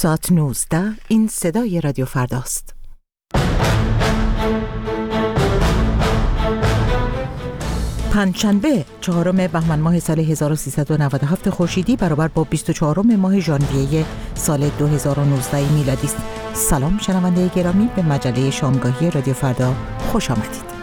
ساعت 19 این صدای رادیو فرداست. پنجشنبه 4 بهمن ماه سال 1397 خورشیدی برابر با 24 ماه ژانویه سال 2019 میلادی است. سلام شنونده گرامی، به مجله شامگاهی رادیو فردا خوش آمدید.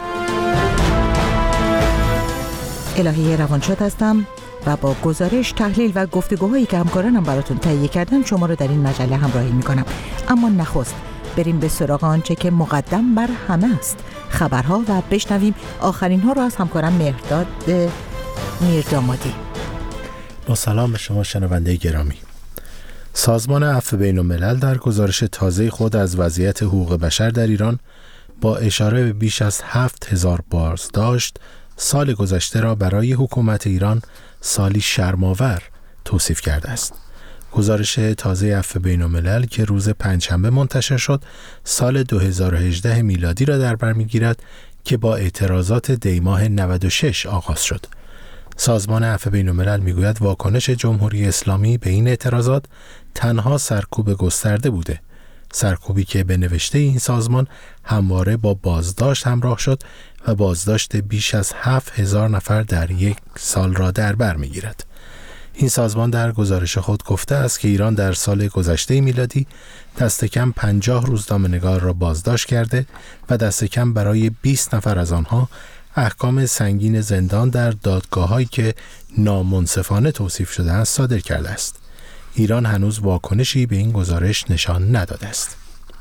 الهی روانشاد هستم و با گزارش، تحلیل و گفتگوهایی که همکارانم براتون تهیه کردن شما رو در این مجله همراهی میکنم. اما نخست بریم به سراغ آنچه که مقدم بر همه است، خبرها، و بشنویم آخرین ها رو از همکارم مهرداد میردامادی. با سلام به شما شنونده گرامی. سازمان عفو بین‌الملل در گزارش تازه خود از وضعیت حقوق بشر در ایران با اشاره به بیش از 7000 بازداشت سال گذشته را برای حکومت ایران سالی شرم‌آور توصیف کرده است. گزارش تازه عفو بین‌الملل که روز پنجشنبه منتشر شد، سال 2018 میلادی را در بر می‌گیرد که با اعتراضات دی‌ماه 96 آغاز شد. سازمان عفو بین‌الملل می‌گوید واکنش جمهوری اسلامی به این اعتراضات تنها سرکوب گسترده بوده، سرکوبی که به نوشته این سازمان همواره با بازداشت همراه شد و بازداشت بیش از 7000 نفر در یک سال را در بر می‌گیرد. این سازمان در گزارش خود گفته است که ایران در سال گذشته میلادی دست کم 50 روزنامه‌نگار را بازداشت کرده و دست کم برای 20 نفر از آنها احکام سنگین زندان در دادگاه‌هایی که نامنصفانه توصیف شده است صادر کرده است. ایران هنوز واکنشی به این گزارش نشان نداده است.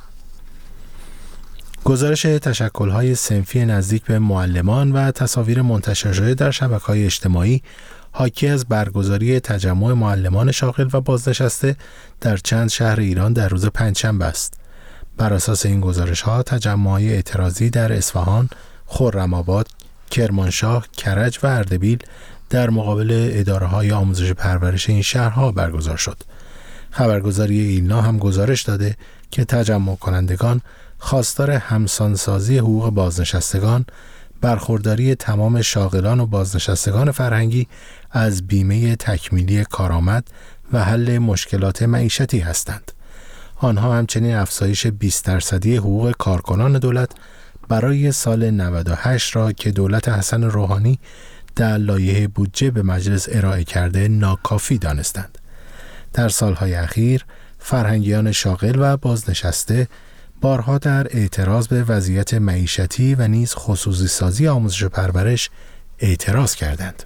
گزارش تشکل‌های صنفی نزدیک به معلمان و تصاویر منتشر شده در شبکه‌های اجتماعی حاکی از برگزاری تجمع معلمان شاغل و بازنشسته در چند شهر ایران در روز پنجشنبه است. بر اساس این گزارش‌ها تجمع‌های اعتراضی در اصفهان، خرم‌آباد، کرمانشاه، کرج و اردبیل در مقابل اداره‌های آموزش پرورش این شهرها برگزار شد. خبرگزاری ایلنا هم گزارش داده که تجمع کنندگان خواستار همسانسازی حقوق بازنشستگان، برخورداری تمام شاغلان و بازنشستگان فرهنگی از بیمه تکمیلی کارآمد و حل مشکلات معیشتی هستند. آنها همچنین افزایش 20% حقوق کارکنان دولت برای سال 98 را که دولت حسن روحانی در لایحه بودجه به مجلس ارائه کرده ناکافی دانستند. در سالهای اخیر فرهنگیان شاغل و بازنشسته بارها در اعتراض به وضعیت معیشتی و نیز خصوصی سازی آموزش و پرورش اعتراض کردند.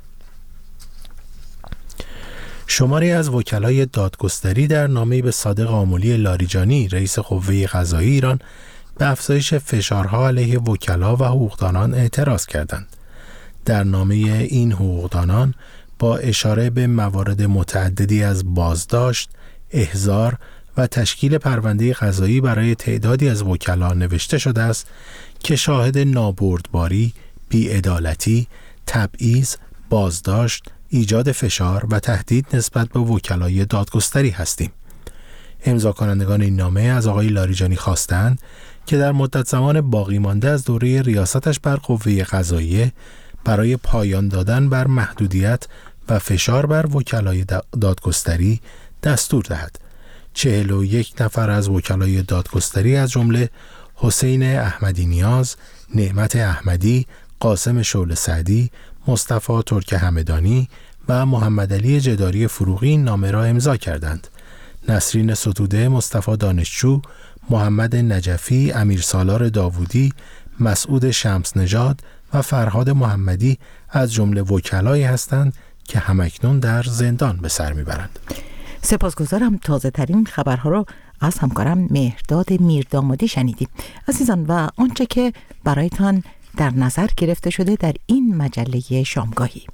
شماری از وکلای دادگستری در نامه‌ای به صادق آملی لاریجانی رئیس قوه قضاییه ایران به افزایش فشارها علیه وکلا و حقوقدانان اعتراض کردند. در نامه این حقوقدانان با اشاره به موارد متعددی از بازداشت، احضار و تشکیل پرونده قضایی برای تعدادی از وکلا نوشته شده است که شاهد نابردباری، بی‌عدالتی، تبعیض، بازداشت، ایجاد فشار و تهدید نسبت به وکلای دادگستری هستیم. امضا کنندگان این نامه از آقای لاریجانی خواستند که در مدت زمان باقی مانده از دوره ریاستش بر قوه قضاییه برای پایان دادن بر محدودیت و فشار بر وکلای دادگستری دستور دهد. 41 نفر از وکلای دادگستری از جمله حسین احمدی نیاز، نعمت احمدی، قاسم شعله سعدی، مصطفی ترک همدانی و محمد علی جداری فروغی این نامه را امضا کردند. نسرین ستوده، مصطفی دانشجو، محمد نجفی، امیرسالار داوودی، مسعود شمس نژاد و فرهاد محمدی از جمله وکلایی هستند که همکنون در زندان به سر میبرند. سپاسگزارم. تازه ترین خبرها رو از همکارم مهرداد میردامادی شنیدیم. عزیزان، و آنچه که برایتان در نظر گرفته شده در این مجله شامگاهی.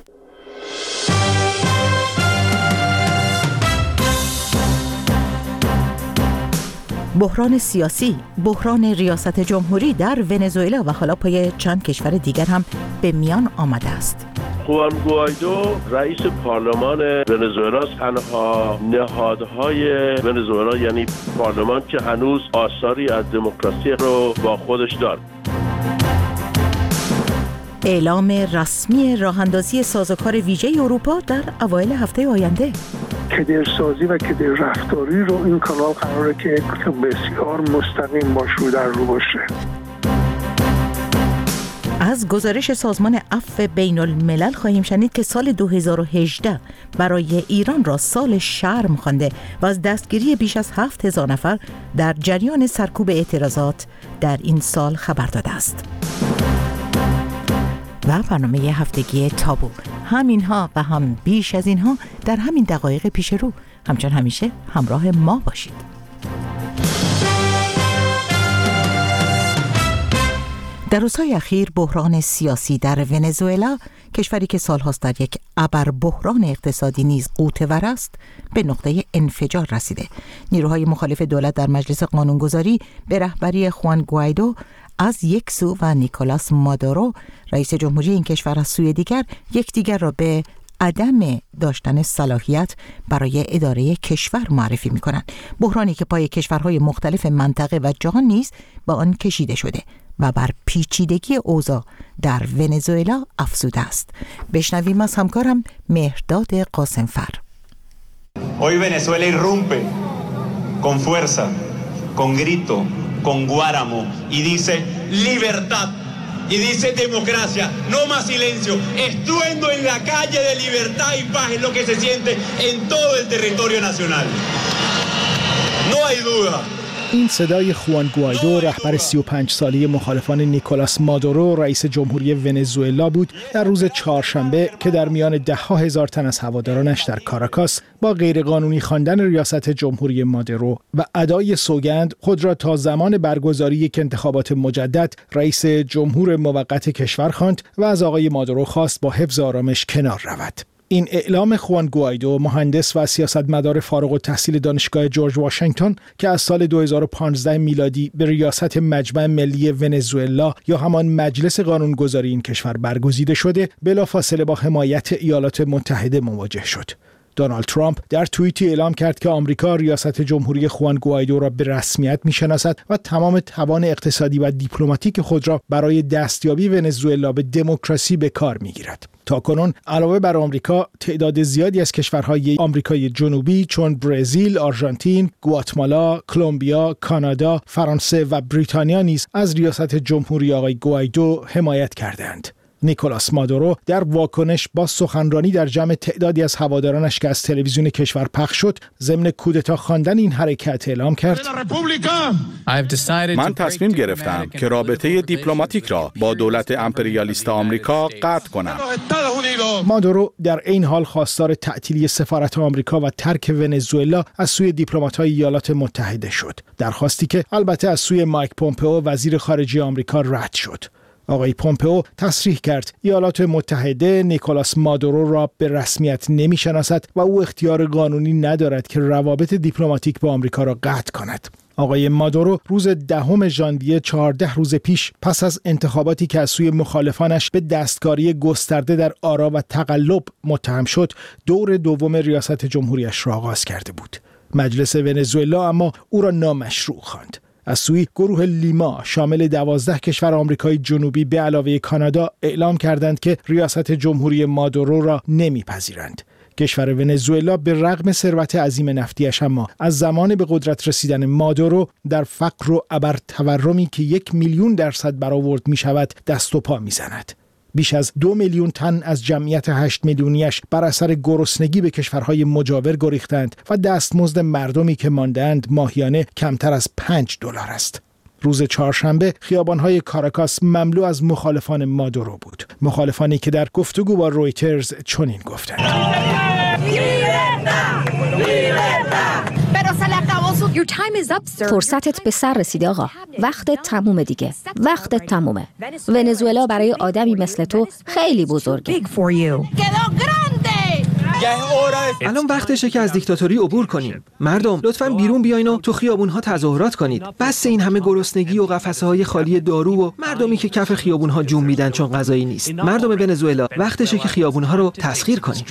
بحران سیاسی، بحران ریاست جمهوری در ونزوئلا و حالا پای چند کشور دیگر هم به میان آمده است. خوان گوایدو رئیس پارلمان ونزوئلا تنها نهادهای ونزوئلا، یعنی پارلمان که هنوز آثاری از دموکراسی رو با خودش دارد. اعلام رسمی راه‌اندازی سازوکار ویژه اروپا در اوایل هفته آینده. کدرسازی و کدر رفتاری رو این کانال قراره که بسیار مستقیم باش رو در رو باشه. از گزارش سازمان عفو بین الملل خواهیم شنید که سال 2018 برای ایران را سال شرم خوانده و از دستگیری بیش از 7000 نفر در جریان سرکوب اعتراضات در این سال خبر داده است. و برنامه هفتگی تابو، همینها و هم بیش از اینها در همین دقایق پیش رو. همچون همیشه همراه ما باشید. در روزهای اخیر بحران سیاسی در ونزوئلا، کشوری که سالهاست در یک ابر بحران اقتصادی نیز غوطه‌ور است، به نقطه انفجار رسیده. نیروهای مخالف دولت در مجلس قانونگذاری به رهبری خوان گوایدو از یک سو و نیکولاس مادورو رئیس جمهوری این کشور از سوی دیگر یکدیگر را به عدم داشتن صلاحیت برای اداره کشور معرفی می‌کنند. بحرانی که پای کشورهای مختلف منطقه و جهان نیز با آن کشیده شده و بر پیچیدگی اوضاع در ونزوئلا افزوده است. بشنویم از همکارم مهرداد قاسمفر. Hoy Venezuela irrumpe con fuerza, con grito, con guáramo y dice libertad y dice democracia, no más silencio. Estruendo en la calle de libertad y paz es lo que se siente en todo el territorio nacional. No hay duda. این صدای خوان گوایدو، رهبر 35 ساله مخالفان نیکولاس مادورو رئیس جمهوری ونزوئلا بود در روز چهارشنبه که در میان ده‌ها هزار تن از هوادارانش در کاراکاس با غیرقانونی خواندن ریاست جمهوری مادورو و ادای سوگند خود را تا زمان برگزاری یک انتخابات مجدد رئیس جمهور موقت کشور خواند و از آقای مادورو خواست با حفظ آرامش کنار رود. این اعلام خوان گوایدو، مهندس و سیاستمدار فارغ التحصیل دانشگاه جورج واشنگتن که از سال 2015 میلادی به ریاست مجمع ملی ونزوئلا یا همان مجلس قانونگذاری این کشور برگزیده شده، بلافاصله با حمایت ایالات متحده مواجه شد. دونالد ترامپ در توییتی اعلام کرد که آمریکا ریاست جمهوری خوان گوایدو را به رسمیت میشناسد و تمام توان اقتصادی و دیپلماتیک خود را برای دستیابی ونزوئلا به دموکراسی به کار میگیرد. تاکنون علاوه بر آمریکا، تعداد زیادی از کشورهای آمریکای جنوبی چون برزیل، آرژانتین، گواتمالا، کلمبیا، کانادا، فرانسه و بریتانیا نیز از ریاست جمهوری آقای گوایدو حمایت کردند. نیکولاس مادورو در واکنش با سخنرانی در جمع تعدادی از هوادارانش که از تلویزیون کشور پخش شد، ضمن کودتا خواندن این حرکت اعلام کرد: من تصمیم گرفتم که رابطه دیپلماتیک را با دولت امپریالیست آمریکا قطع کنم. مادورو در این حال خواستار تعطیلی سفارت آمریکا و ترک ونزوئلا از سوی دیپلمات‌های ایالات متحده شد، درخواستی که البته از سوی مایک پومپئو وزیر خارجه آمریکا رد شد. آقای پومپئو تصریح کرد ایالات متحده نیکولاس مادورو را به رسمیت نمی‌شناسد و او اختیار قانونی ندارد که روابط دیپلماتیک با آمریکا را قطع کند. آقای مادورو روز 10 ژانویه 14 روز پیش پس از انتخاباتی که از سوی مخالفانش به دستکاری گسترده در آرا و تقلب متهم شد، دور دوم ریاست جمهوریش را آغاز کرده بود. مجلس ونزوئلا اما او را نامشروع خواند. از سوی گروه لیما شامل 12 کشور آمریکای جنوبی به علاوه کانادا اعلام کردند که ریاست جمهوری مادورو را نمیپذیرند. کشور ونزوئلا به رغم ثروت عظیم نفتیش اما از زمان به قدرت رسیدن مادورو در فقر و ابر تورمی که 1,000,000% برآورد می شود دست و پا می زند. بیش از 2 میلیون تن از جمعیت 8 میلیونیش بر اثر گرسنگی به کشورهای مجاور گریختند و دستمزد مردمی که ماندند ماهیانه کمتر از $5 است. روز چهارشنبه خیابان‌های کاراکاس مملو از مخالفان مادورو بود. مخالفانی که در گفتگو با رویترز چنین گفتند: فرصتت به سر رسیده آقا. وقتت تمومه دیگه. وقتت تمومه. ونزوئلا برای آدمی مثل تو خیلی بزرگه. الان وقتشه که از دیکتاتوری عبور کنیم. مردم لطفاً بیرون بیاین و تو خیابون‌ها تظاهرات کنید. بس این همه گرسنگی و قفسه‌های خالی دارو و مردمی که کف خیابون‌ها جون میدن چون غذایی نیست. مردم ونزوئلا وقتشه که خیابون‌ها رو تسخیر کنیم.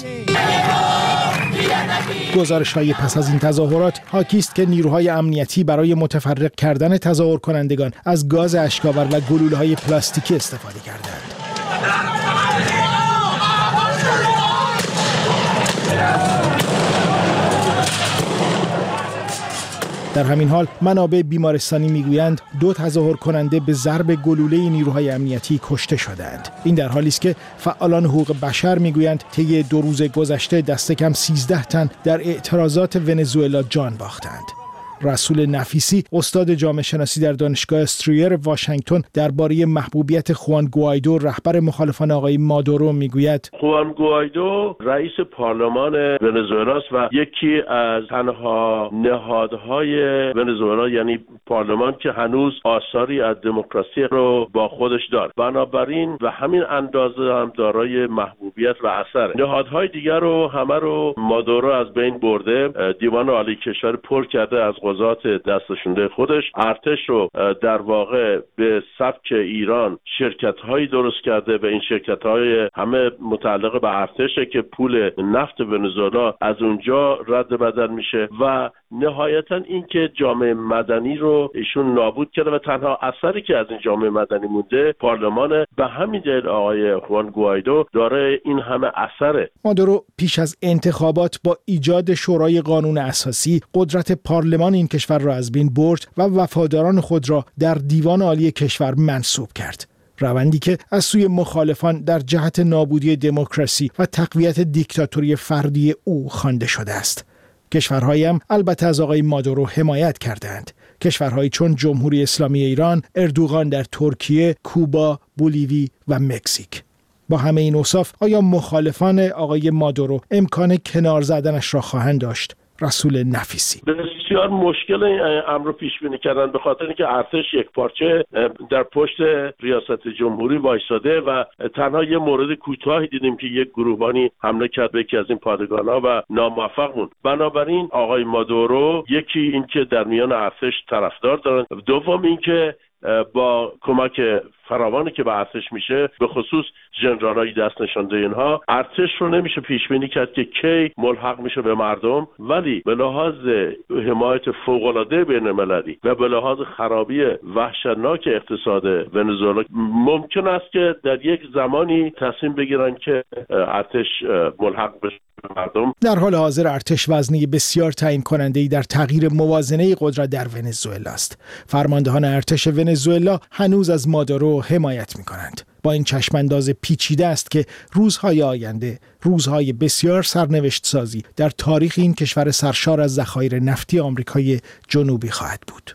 گزارش‌های پس از این تظاهرات حاکی است که نیروهای امنیتی برای متفرق کردن تظاهر کنندگان از گاز اشک‌آور و گلوله‌های پلاستیکی استفاده کردند. در همین حال منابع بیمارستانی میگویند 2 تظاهر کننده به ضرب گلوله نیروهای امنیتی کشته شدند. این در حالی است که فعالان حقوق بشر میگویند طی 2 روز گذشته دست کم 13 تن در اعتراضات ونزوئلا جان باختند. رسول نفیسی استاد جامعه شناسی در دانشگاه استریر واشنگتن درباره محبوبیت خوان گوایدو رهبر مخالفان آقای مادورو میگوید خوان گوایدو رئیس پارلمان ونزوئلا است و یکی از تنها نهادهای ونزوئلا، یعنی پارلمان که هنوز آثاری از دموکراسی رو با خودش دارد. بنابراین و همین اندازه هم دارای محبوبیت و اثر. نهادهای دیگر رو همه رو مادورو از بین برده، دیوان عالی کشور پر کرده از قضات دستشونده خودش، ارتش رو در واقع به سبک ایران شرکت‌هایی درست کرده و این شرکت‌های همه متعلق به ارتشه که پول نفت ونزوئلا از اونجا رد بدل میشه و نهایتا این که جامعه مدنی رو ایشون نابود کرده و تنها اثری که از این جامعه مدنی مونده پارلمان. به همین دلیل آقای خوان گوایدو داره این همه اثره. مادورو پیش از انتخابات با ایجاد شورای قانون اساسی قدرت پارلمان این کشور را از بین برد و وفاداران خود را در دیوان عالی کشور منصوب کرد. روندی که از سوی مخالفان در جهت نابودی دموکراسی و تقویت دیکتاتوری فردی او خوانده شده است. کشورهایی هم البته از آقای مادورو حمایت کردند. کشورهایی چون جمهوری اسلامی ایران، اردوغان در ترکیه، کوبا، بولیوی و مکزیک. با همه این اوصاف آیا مخالفان آقای مادورو امکان کنار زدنش را خواهند داشت؟ رسول نفیسی بسیار مشکل این امر رو پیش بینی کردن، به خاطر اینکه ارتش یک پارچه در پشت ریاست جمهوری وایساده و تنها یه مورد کوتاهی دیدیم که یک گروهبانی حمله کرد به یکی از این پادگان‌ها و ناموفق موند. بنابراین آقای مادورو یکی این که در میان ارتش طرفدار دارن، دوم این که با کمک فراوانی که به ارتش میشه، به خصوص ژنرالای دست نشانده اینها، ارتش رو نمیشه پیش بینی کرد که کی ملحق میشه به مردم، ولی به لحاظ حمایت فوق العاده بین المللی و به لحاظ خرابی وحشتناک اقتصاد ونزوئلا ممکن است که در یک زمانی تصمیم بگیرن که ارتش ملحق بشه مردم. در حال حاضر ارتش وزنه بسیار تعیین کننده‌ای در تغییر موازنه قدرت در ونزوئلا است. فرماندهان ارتش ونزوئلا هنوز از مادورو حمایت می‌کنند. با این چشمانداز پیچیده است که روزهای آینده، روزهای بسیار سرنوشت سازی در تاریخ این کشور سرشار از ذخایر نفتی آمریکای جنوبی خواهد بود.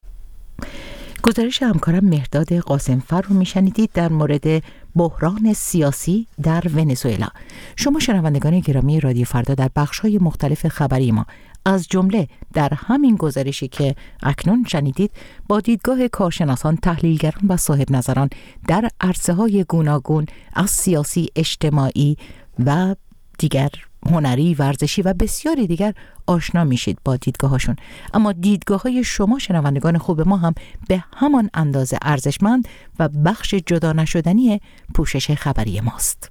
گزارش همکارم مهرداد قاسمفر رو میشنیدید در مورد بحران سیاسی در ونزوئلا. شما شنوندگان گرامی رادیو فردا در بخش‌های مختلف خبری ما از جمله در همین گزارشی که اکنون شنیدید با دیدگاه کارشناسان، تحلیلگران و صاحب نظران در عرصه‌های گوناگون از سیاسی، اجتماعی و دیگر، هنری، ورزشی و بسیاری دیگر آشنا میشید با دیدگاهاشون. اما دیدگاه‌های شما شنوندگان خوب ما هم به همان اندازه ارزشمند و بخش جدا نشدنی پوشش خبری ماست.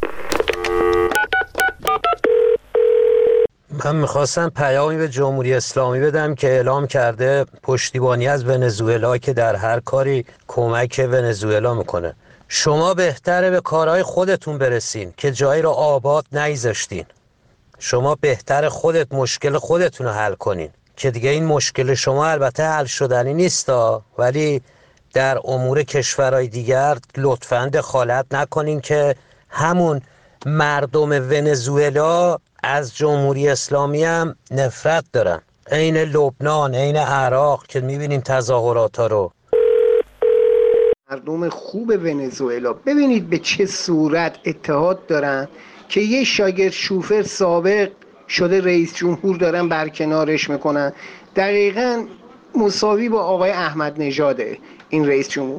من میخواستم پیامی به جمهوری اسلامی بدم که اعلام کرده پشتیبانی از ونزوئلا که در هر کاری کمک ونزوئلا میکنه. شما بهتره به کارهای خودتون برسین که جایی رو آباد نگذاشتین. شما بهتره خودت مشکل خودتون رو حل کنین که دیگه این مشکل شما البته حل شدنی نیستا، ولی در امور کشورهای دیگر لطفاً دخالت نکنین که همون مردم ونزوئلا از جمهوری اسلامی هم نفرت دارن، عین لبنان، عین عراق که میبینیم تظاهرات‌ها رو. مردم خوب ونزوئلا ببینید به چه صورت اتحاد دارن که یه شاگرد شوفر سابق شده رئیس جمهور دارن برکنارش میکنن، دقیقاً مساوی با آقای احمد نژاده این رئیس جمهور.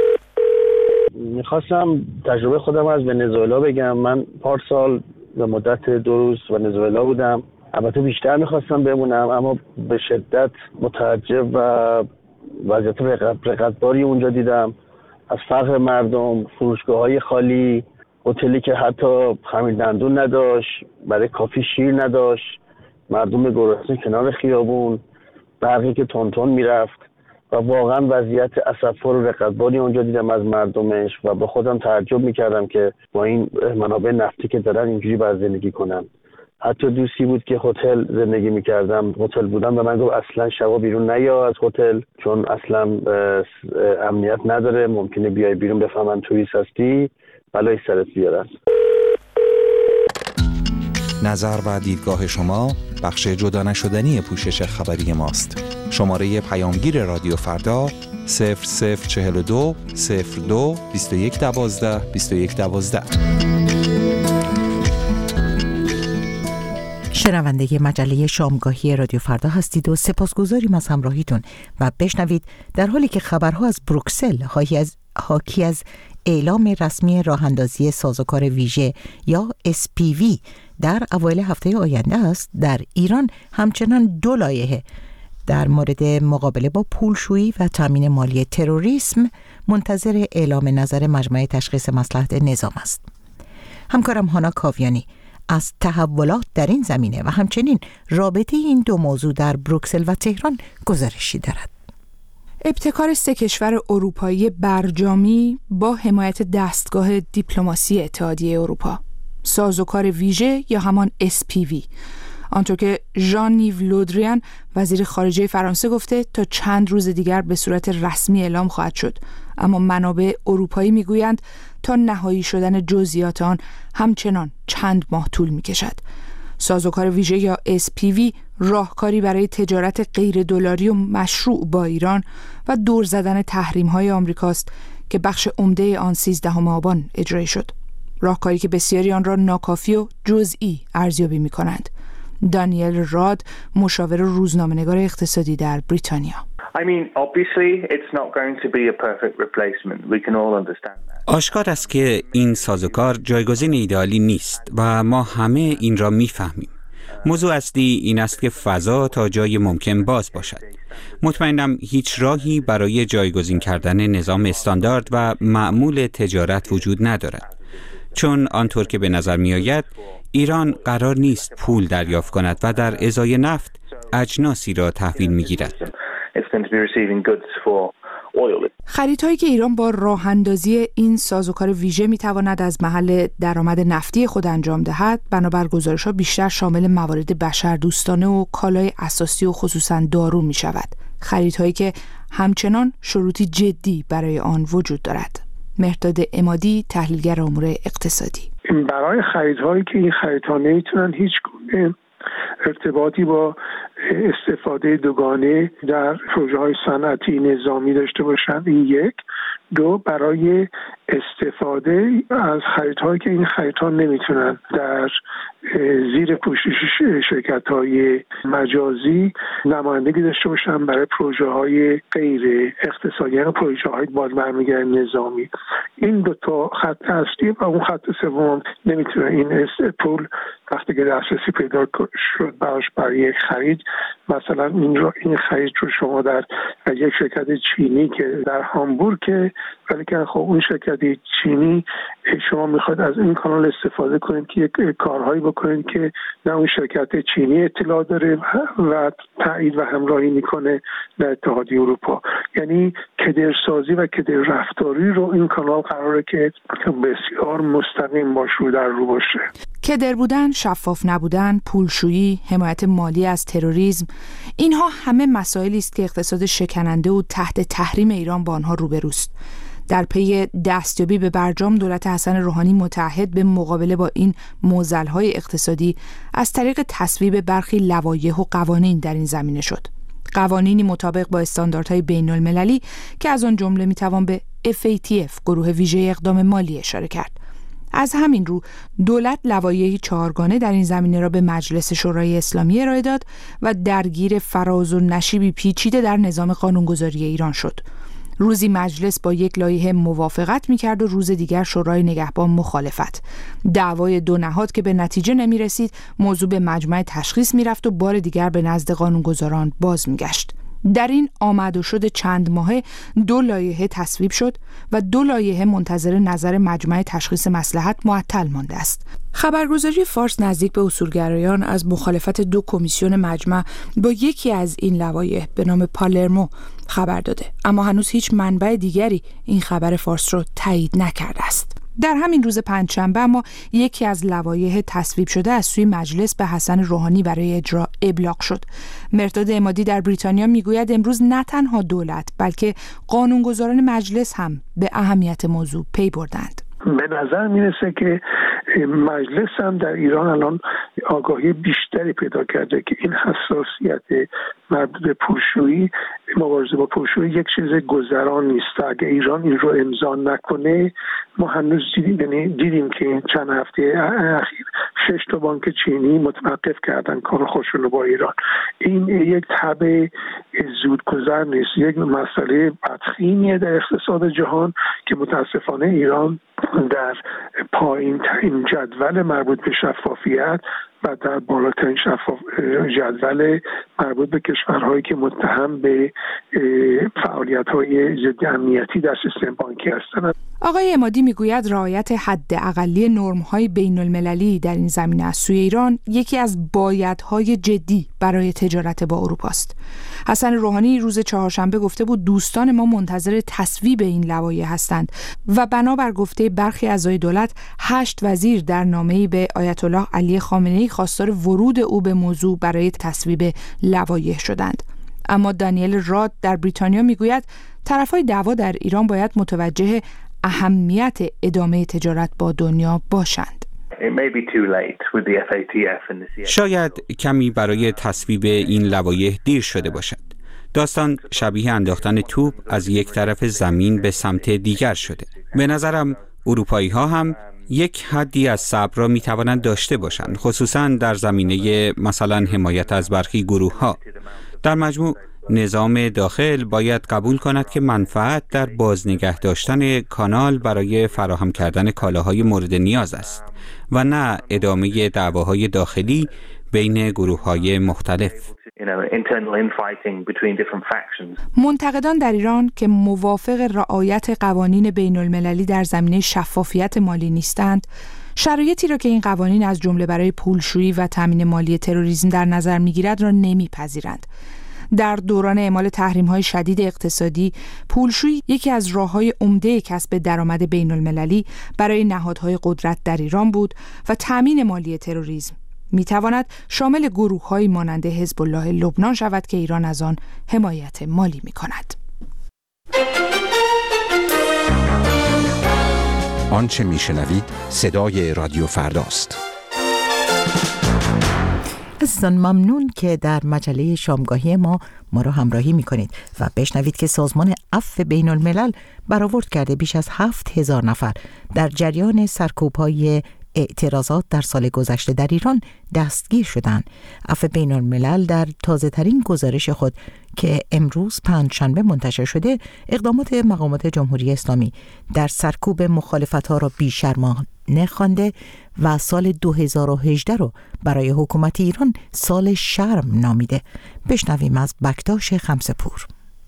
میخواستم تجربه خودم از ونزوئلا بگم. من پارسال به مدت 2 روز ونزوئلا بودم. البته بیشتر میخواستم بمونم، اما به شدت متعجب و وضعیت رقتباری اونجا دیدم. از فقر مردم، فروشگاه‌های خالی، هتلی که حتی خمیر دندون نداشت، برای کافی شیر نداشت، مردم گرسنه کنار خیابون، برقی که تون میرفت و واقعا وضعیت اسفبار و رقتباری اونجا دیدم از مردمش و به خودم تعجب میکردم که با این منابع نفتی که دارن اینجوری باید زندگی کنن. حتی دوستی بود که هتل زندگی میکردم، هتل بودم، و من گفت اصلا شبا بیرون نیا از هتل چون اصلا امنیت نداره، ممکنه بیای بیرون بفهمن توریست هستی بلای سرت بیارن. نظر و دیدگاه شما بخش جدا نشدنی پوشش خبری ماست. شماره پیامگیر رادیو فردا 0042 02 21 12 21 12. شنونده مجله شامگاهی رادیو فردا هستید و سپاسگزاریم از همراهیتون و بشنوید در حالی که خبرها از بروکسل حاکی از اعلام رسمی راه‌اندازی سازوکار ویژه یا SPV در اوایل هفته آینده است، در ایران همچنان 2 لایحه در مورد مقابله با پولشویی و تامین مالی تروریسم منتظر اعلام نظر مجمع تشخیص مصلحت نظام است. همکارم هانا کاویانی از تحولات در این زمینه و همچنین رابطه این 2 موضوع در بروکسل و تهران گزارشی دارد. ابتکار 3 کشور اروپایی برجامی با حمایت دستگاه دیپلماسی اتحادیه اروپا، سازوکار ویژه یا همان SPV، آنطور که ژان نیو لودریان وزیر خارجه فرانسه گفته تا چند روز دیگر به صورت رسمی اعلام خواهد شد، اما منابع اروپایی میگویند تا نهایی شدن جزئیات آن همچنان چند ماه طول میکشد. سازوکار ویژه یا SPV راهکاری برای تجارت غیر دلاری و مشروع با ایران و دور زدن تحریم‌های آمریکاست که بخش عمده آن 13 آبان اجرایی شد. راهکاری که بسیاری آن را ناکافی و جزئی ارزیابی می‌کنند. دانیل راد، مشاور روزنامه‌نگار اقتصادی در بریتانیا: آشکار است که این سازوکار جایگزین ایدئالی نیست و ما همه این را می‌فهمیم. موضوع اصلی این است که فضا تا جای ممکن باز باشد. مطمئنم هیچ راهی برای جایگزین کردن نظام استاندارد و معمول تجارت وجود ندارد. چون آنطور که به نظر می آید ایران قرار نیست پول دریافت کند و در ازای نفت اجناسی را تحویل می گیرد. خریدهایی که ایران با راه اندازی این سازوکار ویژه می تواند از محل درآمد نفتی خود انجام دهد، بنابر گزارش‌ها بیشتر شامل موارد بشردوستانه و کالای اساسی و خصوصاً دارو می شود. خریدهایی که همچنان شروطی جدی برای آن وجود دارد. مهرداد عمادی، تحلیلگر امور اقتصادی: برای خریدهایی که این خریدها نمیتونن هیچ گونه ارتباطی با استفاده دوگانه در پروژه‌های صنعتی نظامی داشته باشند، این یک. 2، برای استفاده از خریدهایی که این خریدها نمیتونن در زیر پوشش شرکت‌های مجازی نمایندگی داشته باشن برای پروژه‌های غیر اقتصادی، یعنی پروژه‌های باز برمیگردن نظامی. این 2 تا خط اصلی و اون خط سوم نمیتونه این پول وقتی که دسترسی پیدا شد براش برای یک خرید، مثلا این خرید رو شما در یک شرکت چینی که در هامبورگ، ولی که خب اون شرکت چینی شما میخواد از این کانال استفاده کنید که یک کارهایی بکنید که نه اون شرکت چینی اطلاع داره و تایید و همراهی میکنه در اتحادیه اروپا. یعنی کدرسازی و کدر رفتاری رو این کانال قراره که بسیار مستقیم باش رو در رو باشه. کدر بودن، شفاف نبودن، پولشویی، حمایت مالی از تروریسم، اینها همه مسائلی است که اقتصاد شکننده و تحت تحریم ایران با آنها روبروست. در پی دستیابی به برجام، دولت حسن روحانی متعهد به مقابله با این معضل‌های اقتصادی از طریق تصویب برخی لوایح و قوانین در این زمینه شد. قوانینی مطابق با استانداردهای بین‌المللی که از آن جمله میتوان به FATF، گروه ویژه اقدام مالی، اشاره کرد. از همین رو دولت لوایحی 4گانه در این زمینه را به مجلس شورای اسلامی ارائه داد و درگیر فراز و نشیبی پیچیده در نظام قانونگذاری ایران شد. روزی مجلس با یک لایحه موافقت می‌کرد و روز دیگر شورای نگهبان مخالفت. دعوای 2 نهاد که به نتیجه نمی‌رسید، موضوع به مجمع تشخیص می‌رفت و بار دیگر به نزد قانونگذاران باز می‌گشت. در این آمد و شد چند ماهه 2 لایحه تصویب شد و 2 لایحه منتظر نظر مجمع تشخیص مصلحت معطل مانده است. خبرگزاری فارس نزدیک به اصولگرایان از مخالفت 2 کمیسیون مجمع با یکی از این لوایح به نام پالرمو خبر داده، اما هنوز هیچ منبع دیگری این خبر فارس را تایید نکرده است. در همین روز پنجشنبه اما یکی از لوایح تصویب شده از سوی مجلس به حسن روحانی برای اجرا ابلاغ شد. مرداد عمادی در بریتانیا میگوید امروز نه تنها دولت بلکه قانونگذاران مجلس هم به اهمیت موضوع پی بردند. به نظر میرسه که مجلس هم در ایران الان آگاهی بیشتری پیدا کرده که این حساسیت مربوط به پولشویی، مبارزه با پولشویی یک چیز گذران نیست. اگه ایران این رو امضا نکنه، ما هنوز دیدیم که چند هفته اخیر 6 تا بانک چینی متوقف کردن کار خودشون رو با ایران. این یک تبع زودگذر نیست، یک مسئله بدخیمیه در اقتصاد جهان که متاسفانه ایران در پایین ترین جدول مربوط به شفافیت و در بالاترین جدول مربوط به کشورهایی که متهم به فعالیت‌های ضد امنیتی در سیستم بانکی هستند. آقای عمادی میگوید رعایت حد اقلی نرم‌های بین‌المللی در این زمینه از سوی ایران یکی از بایدهای جدی برای تجارت با اروپا است. حسن روحانی روز چهارشنبه گفته بود دوستان ما منتظر تصویب این لوایح هستند و بنابر گفته برخی اعضای دولت 8 وزیر در نامه‌ای به آیت الله علی خامنه‌ای خواستار ورود او به موضوع برای تصویب لوایح شدند. اما دانیل راد در بریتانیا میگوید طرف‌های دعوا در ایران باید متوجه اهمیت ادامه تجارت با دنیا باشند. شاید کمی برای تصویب این لوایح دیر شده باشد. داستان شبیه انداختن توپ از یک طرف زمین به سمت دیگر شده. به نظرم اروپایی‌ها هم یک حدی از صبر را می‌توانند داشته باشند، خصوصاً در زمینه مثلا حمایت از برخی گروه‌ها. در مجموع نظام داخل باید قبول کند که منفعت در بازنگه داشتن کانال برای فراهم کردن کالاهای مورد نیاز است و نه ادامه دعواهای داخلی بین گروه‌های مختلف. منتقدان در ایران که موافق رعایت قوانین بین‌المللی در زمینه شفافیت مالی نیستند، شرایطی را که این قوانین از جمله برای پولشویی و تامین مالی تروریسم در نظر می‌گیرد را نمی‌پذیرند. در دوران اعمال تحریم‌های شدید اقتصادی، پولشویی یکی از راه‌های عمده کسب درآمد بین‌المللی برای نهادهای قدرت در ایران بود و تامین مالی تروریسم می‌تواند شامل گروه‌هایی مانند حزب الله لبنان شود که ایران از آن حمایت مالی می‌کند. آنچه می‌شنوید صدای رادیو فرداست. عزیزان ممنون که در مجله شامگاهی ما را همراهی می‌کنید و بشنوید که سازمان عفو بین الملل برآورد کرده بیش از 7,000 نفر در جریان سرکوب‌های اعتراضات در سال گذشته در ایران دستگیر شدند. عفو بین الملل در تازه‌ترین گزارش خود که امروز پنجشنبه منتشر شده، اقدامات مقامات جمهوری اسلامی در سرکوب مخالفت‌ها را بی‌شرمانه خوانده و سال 2018 رو برای حکومت ایران سال شرم نامیده. بشنویم از بکتاش خمسه‌پور.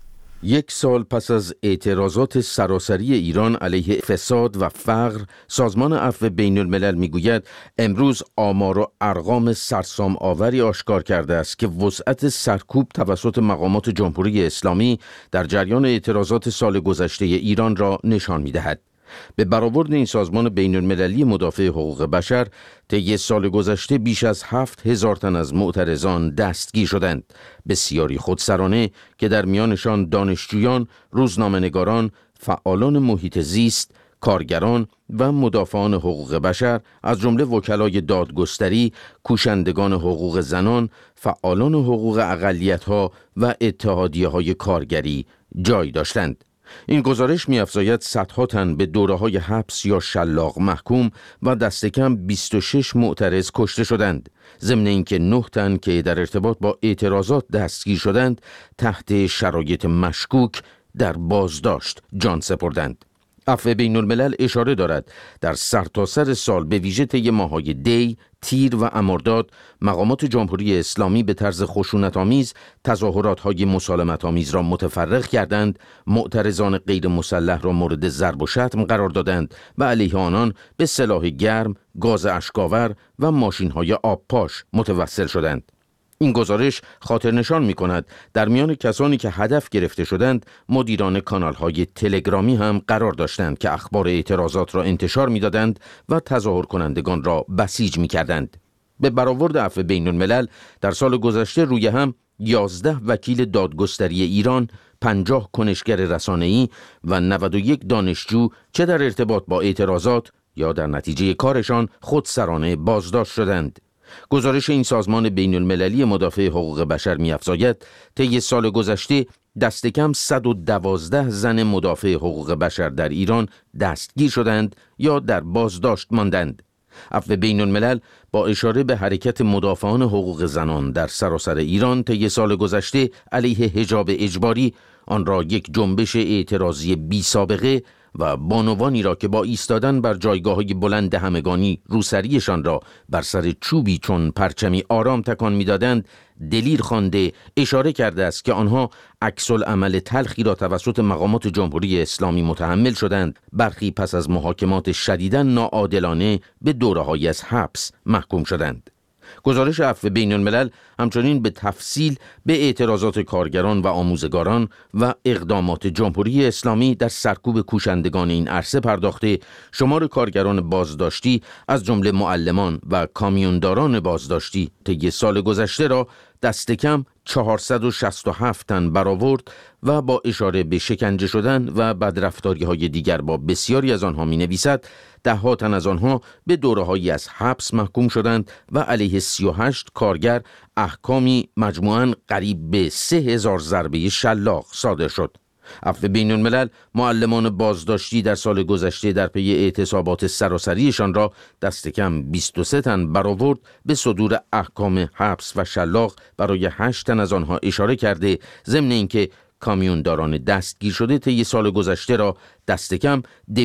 یک سال پس از اعتراضات سراسری ایران علیه فساد و فقر، سازمان عفو بین الملل میگوید امروز آمار و ارقام سرسام آوری آشکار کرده است که وسعت سرکوب توسط مقامات جمهوری اسلامی در جریان اعتراضات سال گذشته ایران را نشان میدهد. به برآورد این سازمان بین المللی مدافع حقوق بشر، طی سال گذشته بیش از 7,000 تن از معترضان دستگیر شدند، بسیاری خودسرانه که در میانشان دانشجویان، روزنامه‌نگاران، فعالان محیط زیست، کارگران و مدافعان حقوق بشر از جمله وکلای دادگستری، کوشندگان حقوق زنان، فعالان حقوق اقلیت‌ها و اتحادیه‌های کارگری جای داشتند. این گزارش می‌افزاید صدها تن به دوره‌های حبس یا شلاق محکوم و دست کم 26 معترض کشته شدند، ضمن اینکه 9 تن که در ارتباط با اعتراضات دستگیر شدند تحت شرایط مشکوک در بازداشت جان سپردند. عفو بین الملل اشاره دارد در سرتاسر سال به ویژه طی ماه‌های دی، تیر و مرداد، مقامات جمهوری اسلامی به طرز خشونت‌آمیز تظاهرات‌های مسالمت‌آمیز را متفرق کردند، معترضان غیر مسلح را مورد ضرب و شتم قرار دادند و علیه آنان به سلاح گرم، گاز اشک‌آور و ماشین‌های آبپاش متوسل شدند. این گزارش خاطرنشان می‌کند در میان کسانی که هدف گرفته شدند مدیران کانال‌های تلگرامی هم قرار داشتند که اخبار اعتراضات را انتشار می‌دادند و تظاهر کنندگان را بسیج می‌کردند. به برآورد عفو بین‌الملل در سال گذشته روی هم 11 وکیل دادگستری ایران، 50 کنشگر رسانه‌ای و 91 دانشجو چه در ارتباط با اعتراضات یا در نتیجه کارشان خودسرانه بازداشت شدند. گزارش این سازمان بین‌المللی مدافع حقوق بشر می‌افزاید طی سال گذشته دست کم 112 زن مدافع حقوق بشر در ایران دستگیر شدند یا در بازداشت ماندند. عفو بین‌الملل با اشاره به حرکت مدافعان حقوق زنان در سراسر ایران طی سال گذشته علیه حجاب اجباری آن را یک جنبش اعتراضی بی سابقه و بانوانی را که با ایستادن بر جایگاه‌های بلند همگانی روسریشان را بر سر چوبی چون پرچمی آرام تکان می‌دادند دلیر خوانده اشاره کرده است که آنها عکس‌العمل تلخی را توسط مقامات جمهوری اسلامی متحمل شدند. برخی پس از محاکمات شدیداً ناعادلانه به دوره‌هایی از حبس محکوم شدند. گزارش عفو بین‌الملل همچنین به تفصیل به اعتراضات کارگران و آموزگاران و اقدامات جمهوری اسلامی در سرکوب کوشندگان این عرصه پرداخته شمار کارگران بازداشتی از جمله معلمان و کامیونداران بازداشتی طی سال گذشته را دست کم 467 تن برآورد و با اشاره به شکنجه شدن و بدرفتاری‌های دیگر با بسیاری از آنها می‌نویسد ده‌ها تن از آنها به دوره‌هایی از حبس محکوم شدند و علیه 38 کارگر احکامی مجموعاً قریب به 3000 ضربه شلاق صادر شد. عفو بین‌الملل معلمان بازداشتی در سال گذشته در پی اعتصابات سراسریشان را دست کم 23 تن برآورد به صدور احکام حبس و شلاق برای 8 تن از آنها اشاره کرده، ضمن اینکه کامیونداران دستگیر شده طی سال گذشته را دست کم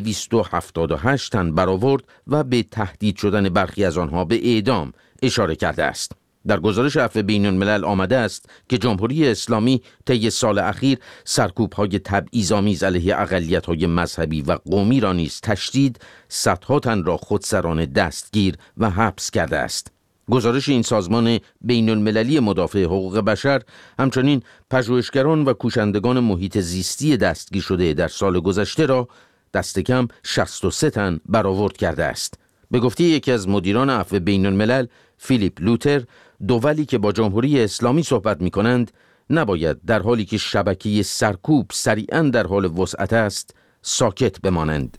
278 تن برآورد و به تهدید شدن برخی از آنها به اعدام اشاره کرده است. در گزارش عفو بین‌الملل آمده است که جمهوری اسلامی طی سال اخیر سرکوب‌های تبعیض‌آمیز علیه اقلیت‌های مذهبی و قومی را نیز تشدید، صدها تن را خودسرانه دستگیر و حبس کرده است. گزارش این سازمان بین‌المللی مدافع حقوق بشر همچنین پژوهشگران و کوشندگان محیط زیستی دستگیر شده در سال گذشته را دست کم 63 تن برآورد کرده است. به گفته یکی از مدیران عفو بین‌الملل، فیلیپ لوتر، دولی که با جمهوری اسلامی صحبت می‌کنند نباید در حالی که شبکه سرکوب سریعاً در حال وسعت است ساکت بمانند.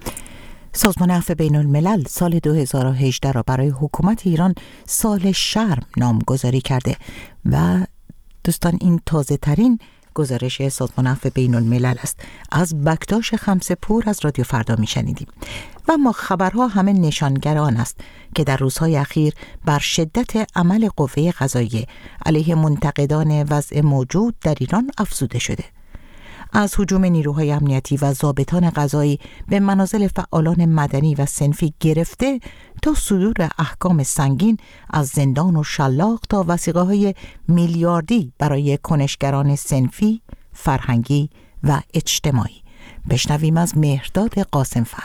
سازمان عفو بین‌الملل سال 2018 را برای حکومت ایران سال شرم نامگذاری کرده و دوستان این تازه ترین گزارش سازمان عفو بین‌الملل است. از بکتاش خمسه‌پور از رادیو فردا میشنیدیم و ما خبرها همه نشانگر آن است که در روزهای اخیر بر شدت عمل قوه قضاییه علیه منتقدان وضع موجود در ایران افزوده شده. از هجوم نیروهای امنیتی و ضابطان قضایی به منازل فعالان مدنی و صنفی گرفته تا صدور احکام سنگین از زندان و شلاق تا وثیقه‌های میلیاردی برای کنشگران صنفی، فرهنگی و اجتماعی. بشنویم از مهرداد قاسمفر.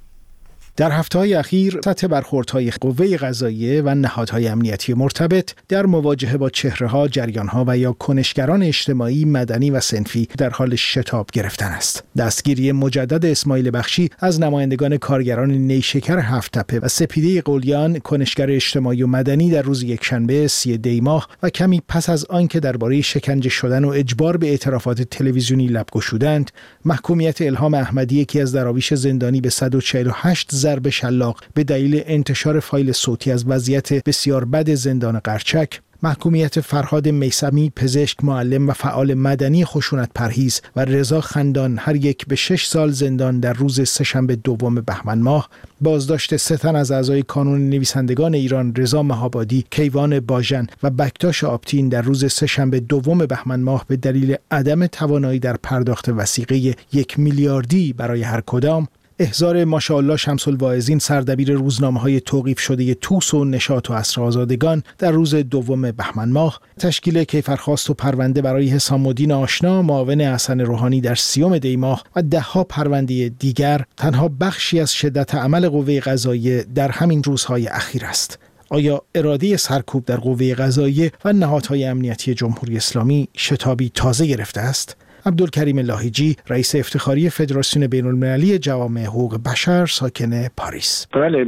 در هفته‌های اخیر سطح برخوردهای قوه قضاییه و نهادهای امنیتی مرتبط در مواجهه با چهره‌ها، جریان‌ها و یا کنشگران اجتماعی، مدنی و صنفی در حال شتاب گرفتن است. دستگیری مجدد اسماعیل بخشی از نمایندگان کارگران نیشکر هفت‌تپه و سپیده قلیان، کنشگر اجتماعی و مدنی در روز یکشنبه 30 دی ماه و کمی پس از آنکه درباره شکنجه شدن و اجبار به اعترافات تلویزیونی لب گشودند، محکومیت الهام احمدی، یکی از دراویش زندانی، به 148 ضرب شلاق به دلیل انتشار فایل صوتی از وضعیت بسیار بد زندان قرچک، محکومیت فرهاد میثمی، پزشک، معلم و فعال مدنی خشونت پرهیز و رضا خندان، هر یک به 6 سال زندان در روز سه‌شنبه 2 بهمن ماه، بازداشت 3 تن از اعضای کانون نویسندگان ایران، رضا مهابادی، کیوان باژن و بکتاش آپتین در روز سه‌شنبه 2 بهمن ماه به دلیل عدم توانایی در پرداخت وثیقه 1 میلیاردی برای هر کدام، احضار ماشاءالله شمس الواعظین، سردبیر روزنامه‌های توقیف شده توس و نشاط و عصر آزادگان در روز 2 بهمن ماه، تشکیل کیفرخواست و پرونده برای حسام الدین آشنا، معاون حسن روحانی در 30 دی ماه و ده‌ها پرونده دیگر تنها بخشی از شدت عمل قوه قضاییه در همین روزهای اخیر است. آیا اراده سرکوب در قوه قضاییه و نهادهای امنیتی جمهوری اسلامی شتابی تازه گرفته است؟ عبدالکریم لاهیجی، رئیس افتخاری فدراسیون بین‌المللی جوامع حقوق بشر ساکن پاریس. بله،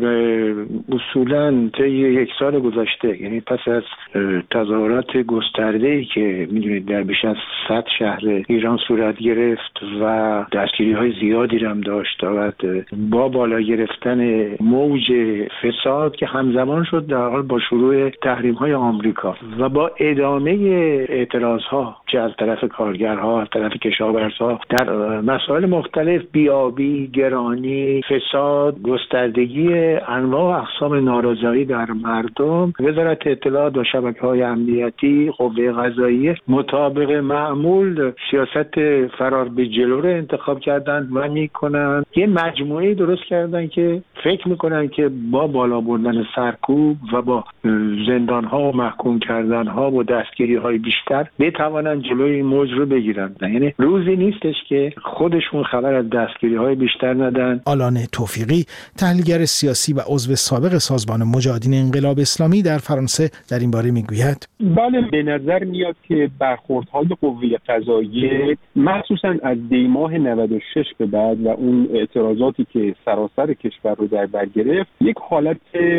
اصولاً طی یک سال گذشته، یعنی پس از تظاهرات گسترده‌ای که می‌دونید در بیش از 100 شهر ایران صورت گرفت و دستگیری‌های زیادی هم داشت و با بالا گرفتن موج فساد که همزمان شد در حال با شروع تحریم‌های آمریکا و با ادامه اعتراض‌ها چه از طرف کارگرها، از طرف کشاورزها در مسائل مختلف، بیابی، گرانی، فساد، گستردگی انواع و اقسام نارضایی در مردم، وزارت اطلاعات و شبکه‌های امنیتی، قوه قضاییه مطابق معمول سیاست فرار به جلو رو انتخاب کردن و میکنن یه مجموعه درست کردن که فکر میکنن که با بالا بردن سرکوب و با زندان‌ها و محکوم کردن‌ها و دستگیری‌های بیشتر بتوانن جلوی این موج رو بگیرن. یعنی روزی نیستش که خودشون خبر از دستگیری‌های بیشتر ندن. آلان توفیقی، تحلیلگر سیاسی و عضو سابق سازمان مجاهدین انقلاب اسلامی در فرانسه، در این باره میگوید: بله، به نظر میاد که برخوردهای قوه قضاییه مخصوصا از دی‌ماه 96 به بعد و اون اعتراضاتی که سراسر کشور رو در بر گرفت، یک حالت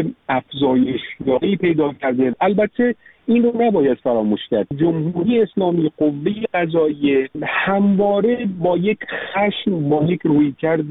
افزایشیابی پیدا کرده. البته این رو نباید فراموش کرد. جمهوری اسلامی، قوه قضاییه همواره با یک خشم، با یک رویکرد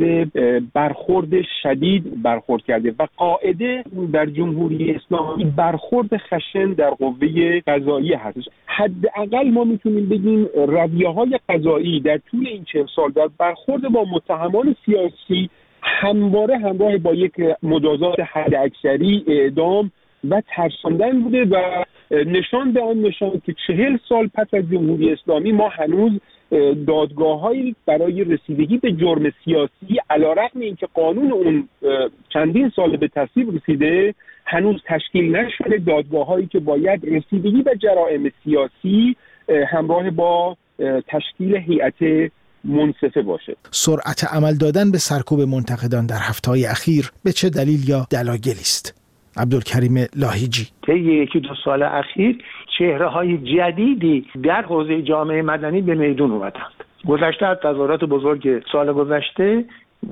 برخورد شدید برخورد کرده و قاعده در جمهوری اسلامی برخورد خشن در قوه قضاییه هستش. حداقل ما میتونیم بگیم رویه‌های قضایی در طول این 40 سال در برخورد با متهمان سیاسی همواره همراه با یک مجازات حداکثری، اعدام و ترساندن بوده و نشان به آن نشان که 40 سال پس از جمهوری اسلامی ما هنوز دادگاه‌هایی برای رسیدگی به جرم سیاسی علیرغم اینکه قانون اون چندین سال به تصویب رسیده هنوز تشکیل نشده، دادگاه‌هایی که باید رسیدگی به جرائم سیاسی همراه با تشکیل هیئت منصفه باشه. سرعت عمل دادن به سرکوب منتقدان در هفته‌های اخیر به چه دلیل یا دلایلی است؟ عبدالکریم لاهیجی: طی 1-2 سال اخیر چهره‌های جدیدی در حوزه جامعه مدنی به میدون اومدند. گذشته از تظاهرات بزرگ سال گذشته،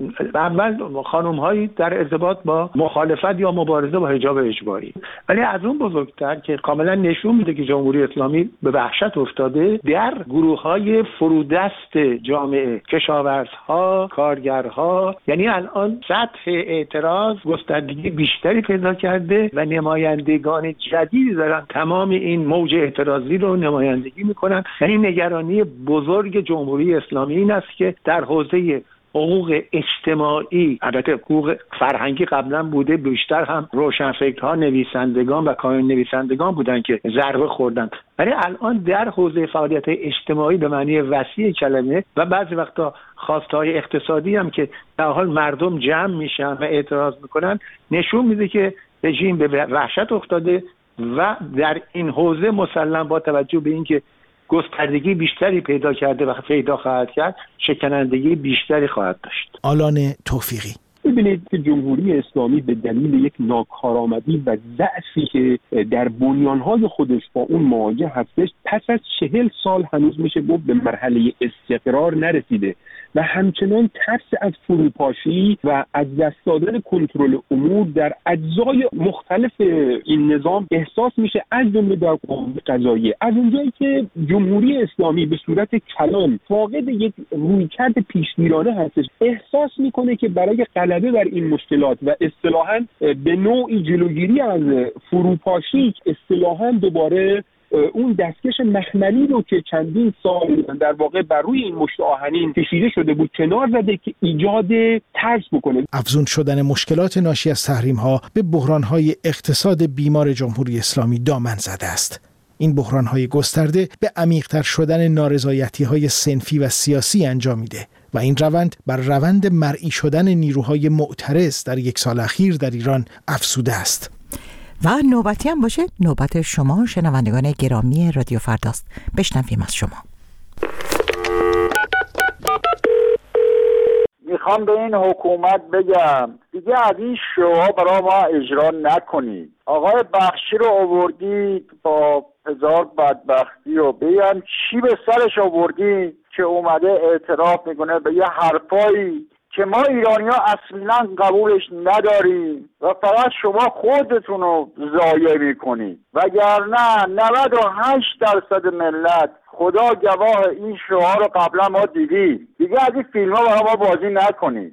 اول خانم‌هایی در ارتباط با مخالفت یا مبارزه با حجاب اجباری، ولی از اون بزرگتر که کاملا نشون میده که جمهوری اسلامی به وحشت افتاده در گروه‌های فرودست جامعه، کشاورزها، کارگرها. یعنی الان سطح اعتراض گستردگی بیشتری پیدا کرده و نمایندگان جدیدی دارن تمام این موج اعتراضی رو نمایندگی میکنن. یعنی نگرانی بزرگ جمهوری اسلامی این است که در حوزه حقوق اجتماعی، البته حقوق فرهنگی قبلا بوده، بیشتر هم روشنفکرها، نویسندگان و کانون نویسندگان بودن که ضربه خوردن، ولی الان در حوزه فعالیت اجتماعی به معنی وسیع کلمه و بعضی وقتا خواستهای اقتصادی هم که در حال مردم جمع میشن و اعتراض میکنن نشون میده که رژیم به وحشت افتاده و در این حوزه مسلم با توجه به اینکه گستردگی بیشتری پیدا کرده و پیدا خواهد کرد، شکنندگی بیشتری خواهد داشت. آلان توفیقی: ببینید که جمهوری اسلامی به دلیل یک ناکارآمدی و ضعفی که در بنیانهای خودش با اون مواجه هستش، پس از 40 سال هنوز میشه گفت به مرحله استقرار نرسیده و همچنان ترس از فروپاشی و از دست دادن کنترل امور در اجزای مختلف این نظام احساس میشه، از جمله در قوه قضاییه. از اونجایی که جمهوری اسلامی به صورت کلان فاقد یک رویکرد پیشگیرانه هستش، احساس میکنه که برای غلبه بر این مشکلات و اصطلاحاً به نوعی جلوگیری از فروپاشی، اصطلاحاً دوباره اون دستکش مخملی رو که چندین سال در واقع بر روی این مشت آهنین کشیده شده بود کنار زده که ایجاد ترس بکنه. افزون شدن مشکلات ناشی از تحریم‌ها به بحران‌های اقتصاد بیمار جمهوری اسلامی دامن زده است. این بحران‌های گسترده به عمیق‌تر شدن نارضایتی‌های صنفی و سیاسی انجام میده و این روند بر روند مرئی شدن نیروهای معترض در 1 سال اخیر در ایران افزوده است. و نوبتی هم باشه، نوبت شما شنوندگان گرامی رادیو فرداست. بشنویم از شما. میخوام به این حکومت بگم دیگه از این شوها برای ما اجرا نکنید. آقای بخشی رو آوردید با هزار بدبختی و بگم چی به سرش آوردید که اومده اعتراف میکنه به یه حرفایی که ما ایرانی‌ها اصلا قبولش نداریم و فقط شما خودتون رو ضایع میکنید، وگرنه 98% ملت خدا گواه این شعار رو قبلا ما دیدیم. دیگه از این فیلم ها برای ما بازی نکنید.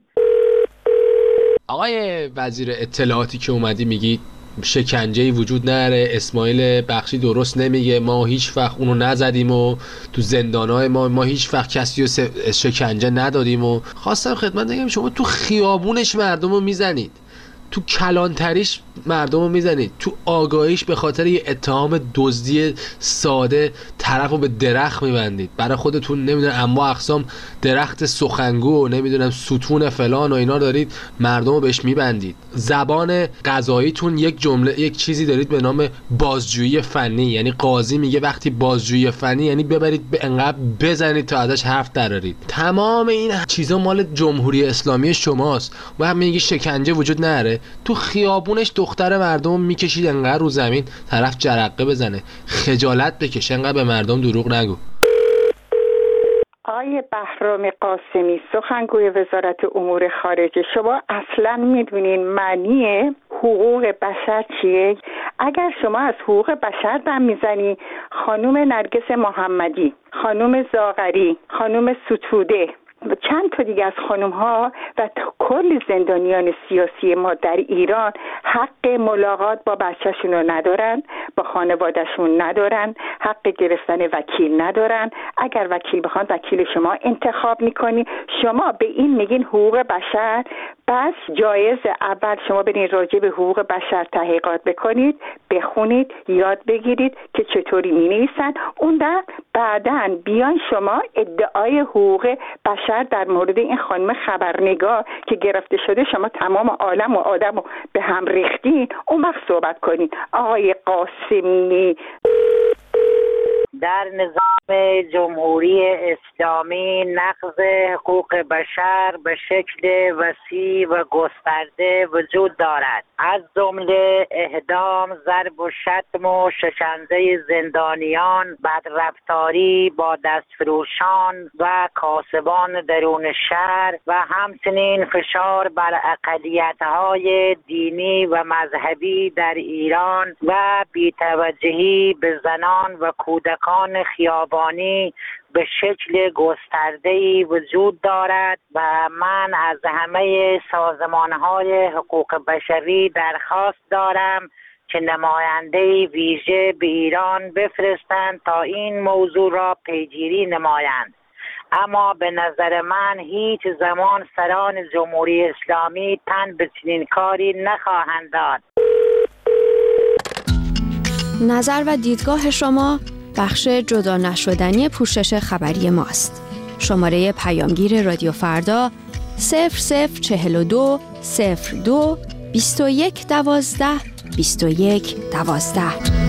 آقای وزیر اطلاعاتی که اومدی میگی شکنجه‌ای وجود نداره، اسماعیل بخشی درست نمیگه، ما هیچ وقت اونو نزدیم و تو زندانهای ما هیچ وقت کسی رو شکنجه ندادیم و خواستم خدمت بگم شما تو خیابونش مردم رو میزنید، تو کلانتریش مردم رو میزنید، تو آگاهیش به خاطر یه اتهام دزدی ساده طرف رو به درخت میبندید، برای خودتون نمیدونم اما اقسام درخت سخنگو و نمیدونم ستون فلان و اینا دارید مردم رو بهش میبندید. زبان قضاییتون یک چیزی دارید به نام بازجویی فنی، یعنی قاضی میگه وقتی بازجویی فنی یعنی ببرید به انقدر بزنید تا ازش حرف درارید. تمام این چیزا مال جمهوری اسلامی شماست و هم میگی شکنجه وجود نداره. تو خیابونش دختر مردم میکشید انقدر رو زمین طرف جرقه بزنه. خجالت بکش، انقدر به مردم دروغ نگو. آقای بهرام قاسمی سخنگوی وزارت امور خارجه، شما اصلا میدونین معنی حقوق بشر چیه؟ اگر شما از حقوق بشر دم میزنی، خانم نرگس محمدی، خانم زاغری، خانم ستوده و چند تا دیگه از خانم ها و کل زندانیان سیاسی ما در ایران حق ملاقات با بچه‌شون رو ندارن، با خانواده‌شون ندارن، حق گرفتن وکیل ندارن. اگر وکیل بخوان وکیل شما انتخاب میکنی. شما به این میگین حقوق بشر؟ پس جایز اول شما برین راجع به حقوق بشر تحقیقات بکنید، بخونید، یاد بگیرید که چطوری مینویسن. اون بعداً بیان شما ادعای حقوق بشر در مورد این خانم خبرنگار که گرفته شده، شما تمام عالم و آدم رو به هم ریختین، اون وقت صحبت کنید. آقای قاسمی، در نظام جمهوری اسلامی نقض حقوق بشر به شکل وسیع و گسترده وجود دارد، از جمله اعدام، ضرب و شتم و شکنجه زندانیان، بدرفتاری با دستفروشان و کاسبان درون شهر و همچنین فشار بر اقلیت‌های دینی و مذهبی در ایران و بی‌توجهی به زنان و کودکان خیابانی به شکل گسترده‌ای وجود دارد و من از همه سازمان‌های حقوق بشری درخواست دارم که نماینده ویژه به ایران بفرستند تا این موضوع را پیگیری نمایند. اما به نظر من هیچ زمان سران جمهوری اسلامی تن به چنین کاری نخواهند داد. نظر و دیدگاه شما بخش جدا نشدنی پوشش خبری ماست. شماره پیامگیر رادیو فردا 0042 02 21 12 21 12.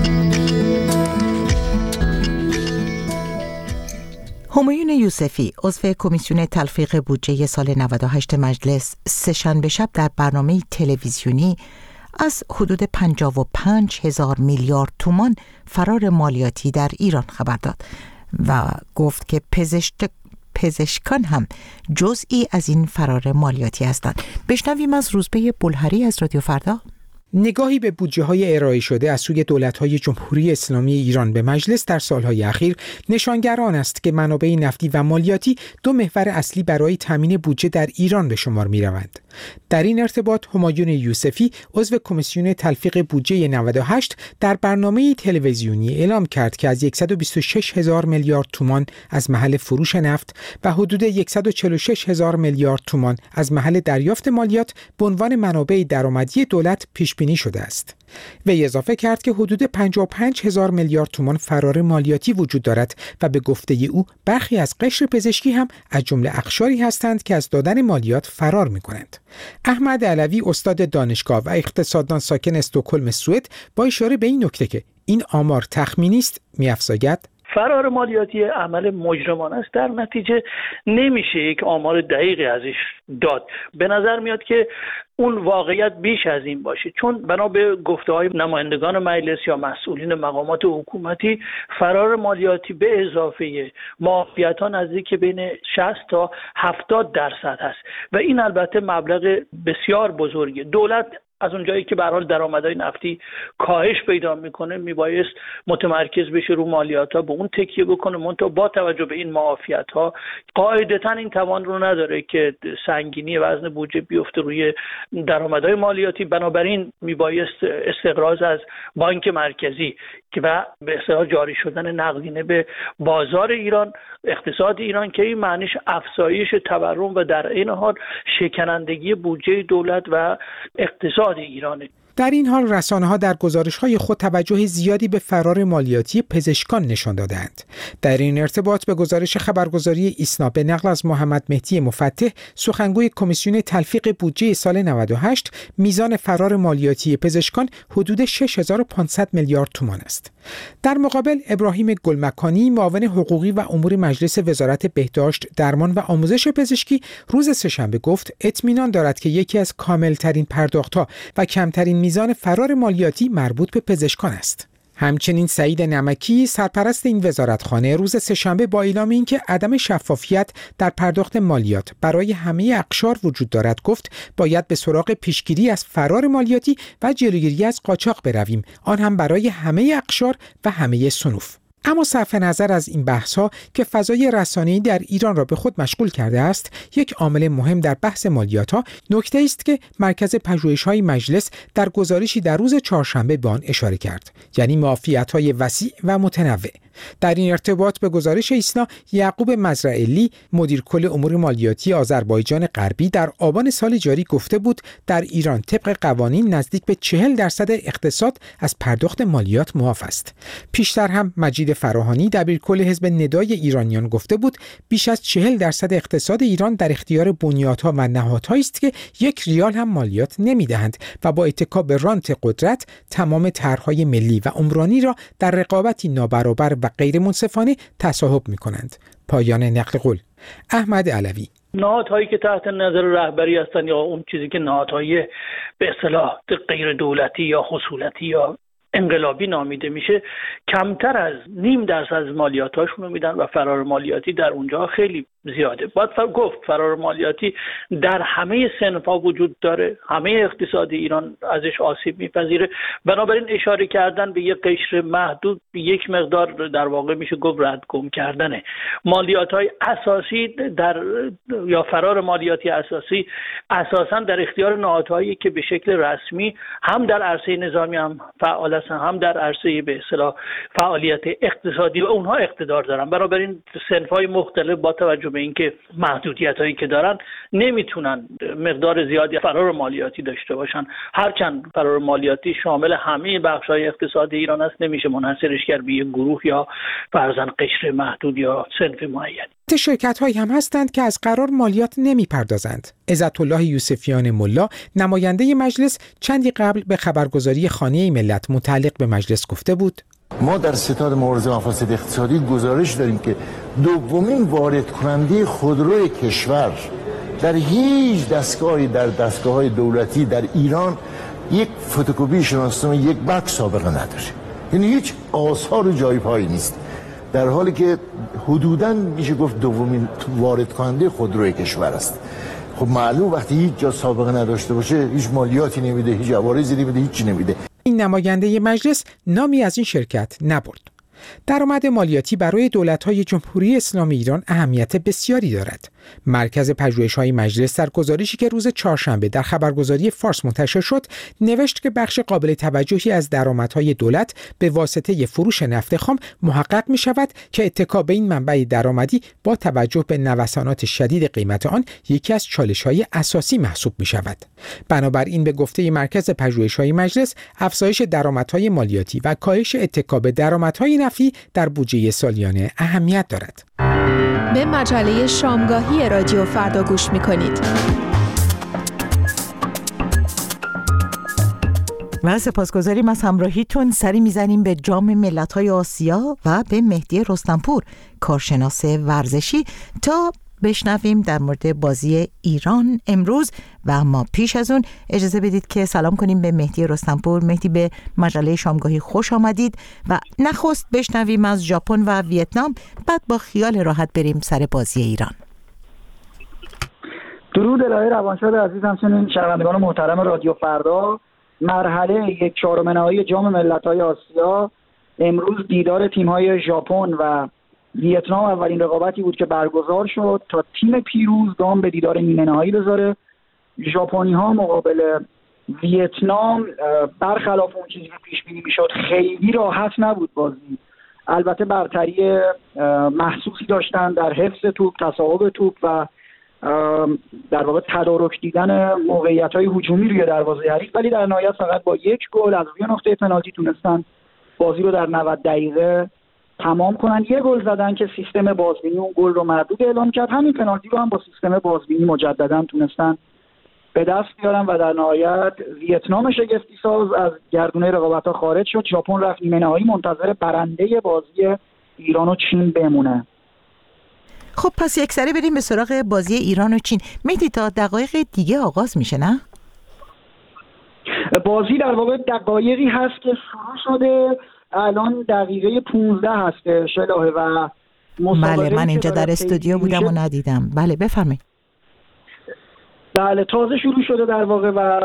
همایون یوسفی عضو کمیسیون تلفیق بودجه سال 98 مجلس سه‌شنبه شب در برنامه تلویزیونی از حدود 55,000 میلیارد تومان فرار مالیاتی در ایران خبر داد و گفت که پزشکان هم جزئی از این فرار مالیاتی هستند. بشنویم از روزبه بلهری از رادیو فردا. نگاهی به بودجه‌های ارائه شده از سوی دولت‌های جمهوری اسلامی ایران به مجلس در سال‌های اخیر نشانگر آن است که منابع نفتی و مالیاتی دو محور اصلی برای تامین بودجه در ایران به شمار می‌روند. در این ارتباط همایون یوسفی عضو کمیسیون تلفیق بودجه 98 در برنامه تلویزیونی اعلام کرد که از 126,000 میلیارد تومان از محل فروش نفت و حدود 146,000 میلیارد تومان از محل دریافت مالیات به عنوان منابع درآمدی دولت پیش بینی شده است. وی اضافه کرد که حدود 55,000 میلیارد تومان فرار مالیاتی وجود دارد و به گفته او برخی از قشر پزشکی هم از جمله اقشاری هستند که از دادن مالیات فرار می‌کنند. احمد علوی استاد دانشگاه و اقتصاددان ساکن استکهلم سوئد با اشاره به این نکته که این آمار تخمینی است می‌افزاید: فرار مالیاتی عمل مجرمانه است، در نتیجه نمیشه یک آمار دقیقی ازش داد. به نظر میاد که اون واقعیت بیش از این باشه، چون بنا به گفته‌های نمایندگان مجلس یا مسئولین مقامات حکومتی فرار مالیاتی به اضافه معافیت‌ها نزدیک بین 60 تا 70% هست و این البته مبلغ بسیار بزرگه. دولت از اونجایی که به هر حال درآمدهای نفتی کاهش پیدا میکنه میبایست متمرکز بشه رو مالیات‌ها، به اون تکیه بکنه، منتها با توجه به این معافیت‌ها قاعدتاً این توان رو نداره که سنگینی وزن بودجه بیفته روی درآمدهای مالیاتی. بنابراین میبایست استقراض از بانک مرکزی که و به اصطلاح جاری شدن نقدینه به بازار ایران، اقتصاد ایران، که این معنیش افزایش تورم و در این حال شکنندگی بودجه دولت و اقتصاد ایرانه. در این حال رسانه‌ها در گزارش‌های خود توجه زیادی به فرار مالیاتی پزشکان نشان دادند. در این ارتباط به گزارش خبرگزاری ایسنا به نقل از محمد مهدی مفتح، سخنگوی کمیسیون تلفیق بودجه سال 98، میزان فرار مالیاتی پزشکان حدود 6500 میلیارد تومان است. در مقابل ابراهیم گلمکانی، معاون حقوقی و امور مجلس وزارت بهداشت، درمان و آموزش پزشکی، روز سه‌شنبه گفت اطمینان دارد که یکی از کاملترین پرداخت‌ها و کمترین میزان فرار مالیاتی مربوط به پزشکان است. همچنین سعید نمکی، سرپرست این وزارتخانه، روز سه‌شنبه با اعلام اینکه عدم شفافیت در پرداخت مالیات برای همه اقشار وجود دارد، گفت باید به سراغ پیشگیری از فرار مالیاتی و جلوگیری از قاچاق برویم، آن هم برای همه اقشار و همه صنوف. اما صرف نظر از این بحث‌ها که فضای رسانه‌ای در ایران را به خود مشغول کرده است، یک عامل مهم در بحث مالیات‌ها نکته است که مرکز پژوهش‌های مجلس در گزارشی در روز چهارشنبه به آن اشاره کرد، یعنی معافیت‌های وسیع و متنوع. در این ارتباط به گزارش ایسنا، یعقوب مزرعلی، مدیر کل امور مالیاتی آذربایجان غربی، در آبان سال جاری گفته بود در ایران طبق قوانین نزدیک به 40% اقتصاد از پرداخت مالیات معاف است. پیشتر هم مجید فراهانی، دبیرکل حزب ندای ایرانیان، گفته بود بیش از 40% اقتصاد ایران در اختیار بنیادها و نهادهایی است که 1 ریال هم مالیات نمی‌دهند و با اتکا به رانت قدرت تمام طرح‌های ملی و عمرانی را در رقابتی نابرابر و غیر منصفانه تصاحب می‌کنند. پایان نقل قول. احمد علوی. نهادهایی که تحت نظر رهبری هستند یا اون چیزی که نهادهای به اصطلاح غیر دولتی یا خصولتی یا انقلابی نامیده میشه، کمتر از 0.5% از مالیاتاشون رو میدن و فرار مالیاتی در اونجا خیلی زیاده. باید گفت فرار مالیاتی در همه صنف‌ها وجود داره، همه اقتصاد ایران ازش آسیب میپذیره. بنابراین اشاره کردن به یک قشر محدود یک مقدار در واقع میشه گفت ردگم کردنه. مالیات‌های اساسی یا فرار مالیاتی اساسی اساساً در اختیار نهادهایی که به شکل رسمی هم در عرصه نظامی هم فعال هستن، هم در عرصه به اصطلاح فعالیت اقتصادی و اونها اقتدار دارن. بنابراین صنف‌های مختلف با توجه به اینکه محدودیت‌هایی که دارن نمیتونن مقدار زیادی فرار مالیاتی داشته باشن. هرچند فرار مالیاتی شامل همه بخش‌های اقتصاد ایران است، نمیشه منحصرش کرد به یک گروه یا فرضاً قشر محدود یا صنف معین. شرکت‌هایی هم هستند که از قرار مالیات نمی‌پردازند. عزت الله یوسفیان ملا، نماینده مجلس، چندی قبل به خبرگزاری خانه ملت متعلق به مجلس گفته بود: ما در ستاد مبارزه با مفاسد اقتصادی گزارش داریم که دومین وارد کننده خودروی کشور در هیچ دستگاهی در دستگاه‌های دولتی در ایران یک فتوکپی شناسنامه یک برگ سابقه نداره. یعنی هیچ آثار و جایپایی نیست، در حالی که حدوداً میشه گفت دومین وارد کننده خودروی کشور است. خب معلوم وقتی هیچ جا سابقه نداشته باشه هیچ مالیاتی نمیده، هیچ عوارضی نمیده، هیچی نمیده. این نماینده مجلس نامی از این شرکت نبرد. درآمد مالیاتی برای دولت‌های جمهوری اسلامی ایران اهمیت بسیاری دارد. مرکز پژوهش‌های مجلس در گزارشی که روز چهارشنبه در خبرگزاری فارس منتشر شد، نوشت که بخش قابل توجهی از درآمدهای دولت به واسطه فروش نفت خام محقق می‌شود که اتکا به این منبع درآمدی با توجه به نوسانات شدید قیمت آن یکی از چالش‌های اساسی محسوب می‌شود. بنابراین به گفته مرکز پژوهش‌های مجلس، افزایش درآمدهای مالیاتی و کاهش اتکا به درآمدهای نفتی در بودجه سالیانه اهمیت دارد. به مجله شامگاهی رادیو فردا گوش می‌کنید. و سپاسگزاریم از همراهیتون. سری میزنیم به جام ملت‌های آسیا و به مهدی رستمپور، کارشناس ورزشی، تا بشنویم در مورد بازی ایران امروز. و اما پیش از اون اجازه بدید که سلام کنیم به مهدی رستمپور. مهدی، به مجله شامگاهی خوش آمدید و نخست بشنویم از ژاپن و ویتنام، بعد با خیال راحت بریم سر بازی ایران. درود الهی روانشاد عزیز، همچنین شنوندگان محترم رادیو فردا. مرحله 1/4 نهایی جام ملت‌های آسیا امروز دیدار تیم‌های ژاپن و ویتنام اولین رقابتی بود که برگزار شد تا تیم پیروز گام به دیدار نیمه نهایی بذاره. ژاپنی‌ها مقابل ویتنام برخلاف اون چیزی که پیش بینی میشد خیلی راحت نبود بازی. البته برتری محسوسی داشتن در حفظ توپ، تصاحب توپ و در واقع تدارک دیدن موقعیت‌های هجومی روی دروازه حریف، ولی در نهایت فقط با 1 گل از روی نقطه پنالتی تونستن بازی رو در 90 دقیقه تمام کنن. 1 گل زدن که سیستم بازبینی اون گل رو مردود اعلام کرد. همین پنالتی رو هم با سیستم بازبینی مجددا تونستن به دست بیارن و در نهایت ویتنام شگفتی ساز از گردونه رقابت‌ها خارج شد. ژاپن رفت نیمه نهایی، منتظر برنده بازی ایران و چین بمونه. خب پس یک سره بریم به سراغ بازی ایران و چین. مهدی، تا دقایق دیگه آغاز میشه نه؟ بازی در واقع دقایقی هست که شروع شده، الان دقیقه 15 هست شلوه و بله، من اینجا در استودیو بودم و ندیدم. بله بفرمایید. بله تازه شروع شده در واقع و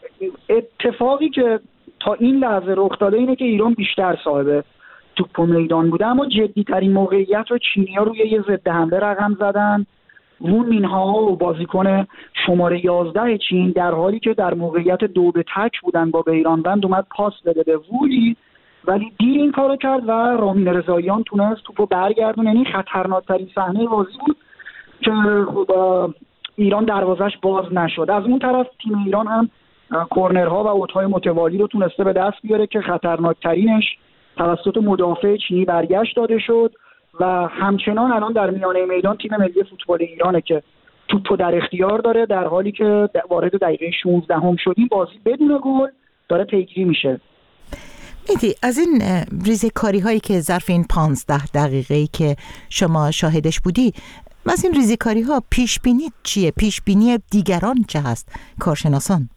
اتفاقی که تا این لحظه رخ داده اینه که ایران بیشتر صاحب توپ میدان بوده، اما جدی‌ترین موقعیت رو چینی‌ها روی یه ضد حمله رقم زدن. وون مینها و بازیکن شماره 11 چین در حالی که در موقعیت 2 به تک بودن با بیرانوند اومد پاس بده به وولی، ولی دیر این کارو کرد و رامین رضاییان تونست توپو برگردونه. یعنی خطرناکترین صحنه بازی بود که ایران دروازش باز نشد. از اون طرف تیم ایران هم کورنرها و اوت‌های متوالی رو تونسته به دست بیاره که خطرناکترینش توسط مدافع چینی برگشت داده شد و همچنان الان در میانه میدان تیم ملی فوتبال ایرانه که توپو در اختیار داره، در حالی که وارد دقیقه 16 هم شدیم بازی بدون گل داره پیگیری میشه. مهدی، از این ریزکاری هایی که ظرف این 15 دقیقه‌ای که شما شاهدش بودی، از این ریزکاری ها پیش بینی چیه؟ پیش بینی دیگران چه هست؟ کارشناسان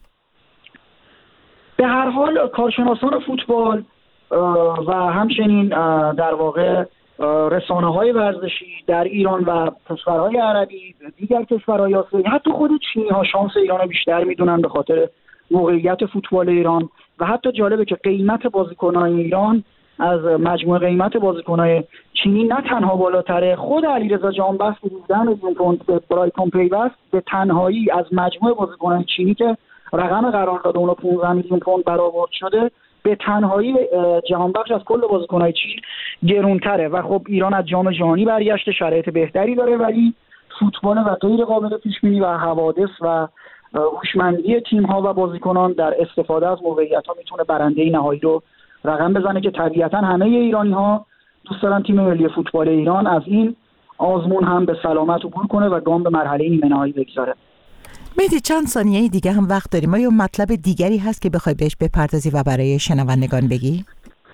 به هر حال کارشناسان فوتبال و همچنین در واقع رسانه‌های ورزشی در ایران و کشورهای عربی، دیگر کشورهای آسیایی، حتی خود چینی‌ها شانس ایران رو بیشتر میدونن به خاطر موقعیت فوتبال ایران و حتی جالبه که قیمت بازیکن‌های ایران از مجموع قیمت بازیکن‌های چینی نه تنها بالاتره. خود علیرضا جانبخش 17 میلیون پوند به برایتون پیوست به تنهایی از مجموع بازیکن‌های چینی که رقم قرارداد اون 15 میلیون پوند برآورد شده به تنهایی جهانبخش از کل بازیکن‌های چین گرونتره و خب ایران از جام جهانی برگشته، شرایط بهتری داره، ولی فوتبال و غیر قابل پیش بینی و حوادث و هوشمندی تیم‌ها و بازیکنان در استفاده از موقعیت‌ها میتونه برنده نهایی رو رقم بزنه که طبیعتاً همه ایرانی‌ها دوست دارن تیم ملی فوتبال ایران از این آزمون هم به سلامت عبور کنه و گام به مرحله نیمه نهایی بگذاره. مهدی، چند ثانیه دیگه هم وقت داریم. آیا مطلب دیگری هست که بخوای بهش بپردازی و برای شنوندگان بگی؟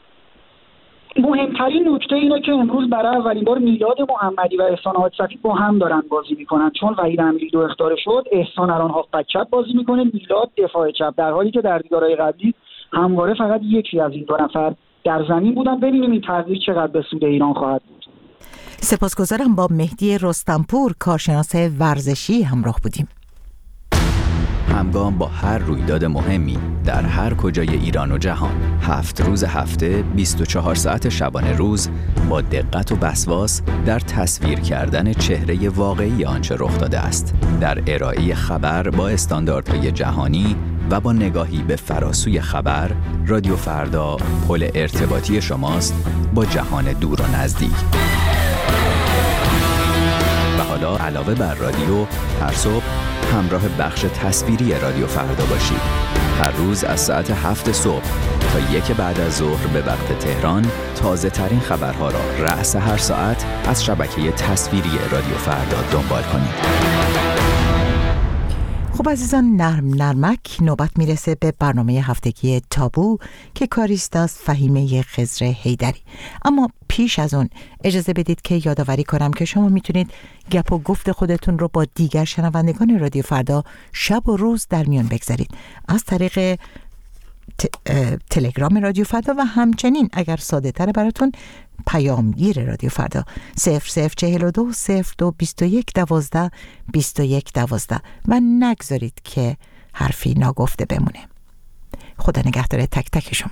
مهمترین نکته اینه که امروز برای اولین بار میلاد محمدی و احسان حاجصفی با هم دارن بازی میکنن، چون وحید امیری 2 اخطار شد. احسان الان هافبک چپ بازی میکنه، میلاد دفاع چپ، در حالی که در دیدارهای قبلی همواره فقط یکی از این 2 نفر در زمین بودن. ببینیم این تغییر چقدر به سود ایران خواهد بود. سپاسگزارم. با مهدی رستمپور، کارشناس ورزشی، همراه بودیم. همگام با هر رویداد مهمی در هر کجای ایران و جهان، 7 روز هفته 24 ساعت شبانه روز با دقت و وسواس در تصویر کردن چهره واقعی آنچه رخ داده است، در ارائه خبر با استانداردهای جهانی و با نگاهی به فراسوی خبر. رادیو فردا پل ارتباطی شماست با جهان دور و نزدیک. و حالا علاوه بر رادیو، هر صبح همراه بخش تصویری رادیو فردا باشید. هر روز از ساعت 7 صبح تا 1 بعد از ظهر به وقت تهران تازه ترین خبرها را رأس هر ساعت از شبکه تصویری رادیو فردا دنبال کنید. خب عزیزان، نرمک نوبت میرسه به برنامه هفتگی تابو که کاریست از فهیمه خضر حیدری. اما پیش از اون اجازه بدید که یادآوری کنم که شما میتونید گپ و گفت خودتون رو با دیگر شنوندگان رادیو فردا شب و روز در میان بگذارید از طریق تلگرام رادیو فردا و همچنین اگر ساده تره براتون پیامگیر رادیو فردا 0042 02 21 12 21 12 و نگذارید که حرفی ناگفته بمونه. خدا نگهدار تک تک شما.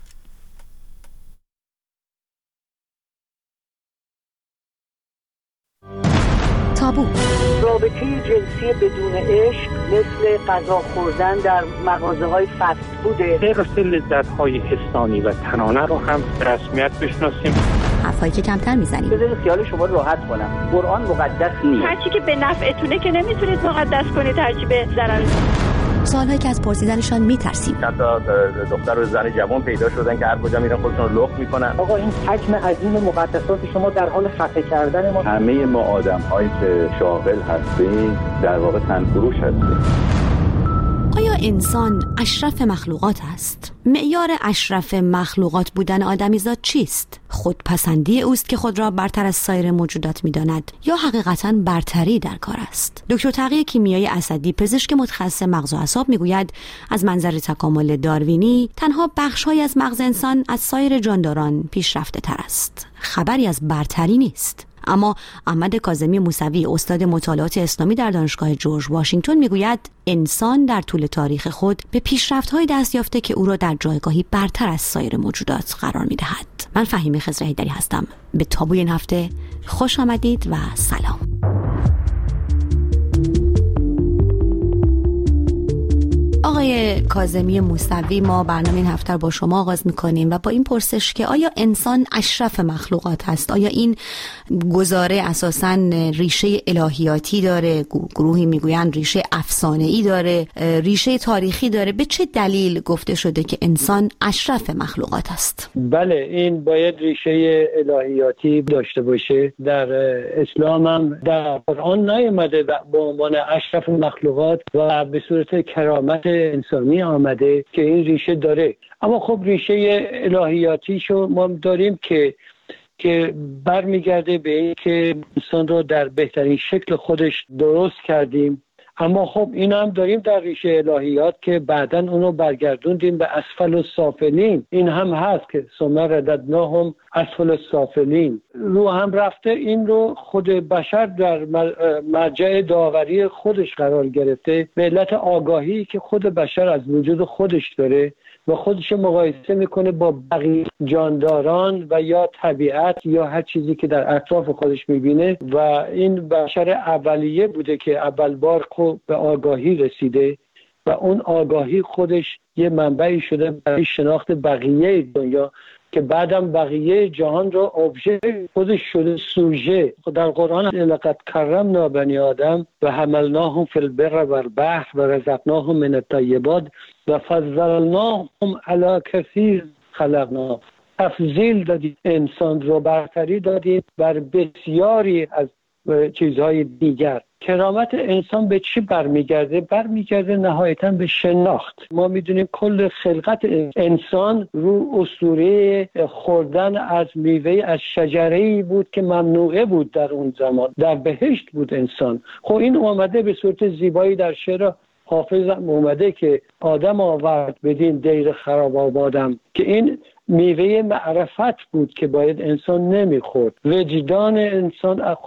تابو. رابطه جنسی بدون عشق مثل غذا خوردن در مغازه‌های فست فوده. حفظ لذت‌های حسانی و تنانه رو هم به رسمیت بشناسیم. حرفایی که کمتر میزنیم. بذارید خیال شما راحت کنم. قرآن مقدس نیست. هرچی که به نفعتونه که نمیتونید مقدس کنید، هرچی به ضرر. سوالایی که از پرسیدنشان میترسیم. چند تا دختر و زن جوان پیدا شدن که هر کجا میرن خودشون رو لخت میکنن. آقا این حجم عظیم مقدسات شما در حال خفه کردن ما. همه ما آدم‌هایی که شاغل هستیم در واقع تنفروش هستیم. آیا انسان اشرف مخلوقات است؟ معیار اشرف مخلوقات بودن آدمیزاد چیست؟ خودپسندی اوست که خود را برتر از سایر موجودات می‌داند یا حقیقتاً برتری در کار است؟ دکتر تقی کیمیایی اسدی، پزشک متخصص مغز و اعصاب، میگوید از منظر تکامل داروینی تنها بخش‌هایی از مغز انسان از سایر جانداران پیشرفته‌تر است. خبری از برتری نیست. اما احمد کاظمی موسوی، استاد مطالعات اسلامی در دانشگاه جورج واشنگتن، میگوید انسان در طول تاریخ خود به پیشرفت‌های دست یافته که او را در جایگاهی برتر از سایر موجودات قرار می‌دهد. من فهیمه خضر حیدری هستم. به تابوی این هفته خوش آمدید و سلام. آقای کاظمی موسوی، ما برنامه این هفته رو با شما آغاز می‌کنیم و با این پرسش که آیا انسان اشرف مخلوقات هست؟ آیا این گزاره اساساً ریشه الهیاتی داره؟ گروهی میگویند ریشه افسانه‌ای داره، ریشه تاریخی داره. به چه دلیل گفته شده که انسان اشرف مخلوقات است؟ بله، این باید ریشه الهیاتی داشته باشه. در اسلام هم در قرآن نیامده به عنوان اشرف مخلوقات و به صورت کرامت انسانی آمده که این ریشه داره. اما خب ریشه الهیاتیشو ما داریم که برمیگرده به این که انسان رو در بهترین شکل خودش درست کردیم. اما خب این هم داریم در ریشه الهیات که بعداً اونو برگردوندیم به اسفل السافلین. این هم هست که ثم رددناهم اسفل السافلین. رو هم رفته این رو خود بشر در مرجع داوری خودش قرار گرفته به علت آگاهی که خود بشر از وجود خودش داره و خودش مقایسه میکنه با بقیه جانداران و یا طبیعت یا هر چیزی که در اطراف خودش میبینه و این بشر اولیه بوده که اول بار به آگاهی رسیده و اون آگاهی خودش یه منبعی شده برای شناخت بقیه دنیا که بعدم بقیه جهان رو ابژه خودش شده، سوژه. در قرآن لقد کرمنا بنی آدم و حملناهم فی البر و البحر و رزقناهم من الطیبات و فضلناهم علی کثیر خلقنا. تفضیل دادیم انسان رو، برتری دادیم بر بسیاری از چیزهای دیگر. کرامت انسان به چی برمیگرده؟ برمیگرده نهایتاً به شناخت. ما میدونیم کل خلقت انسان رو اسطوره خوردن از میوه از شجره‌ای بود که ممنوعه بود در اون زمان. در بهشت بود انسان. خب این اومده به صورت زیبایی در شعر حافظ اومده که آدم آورد بدین دیر خراب آبادم، که این میوه معرفت بود که باید انسان نمیخورد. وجدان انسان از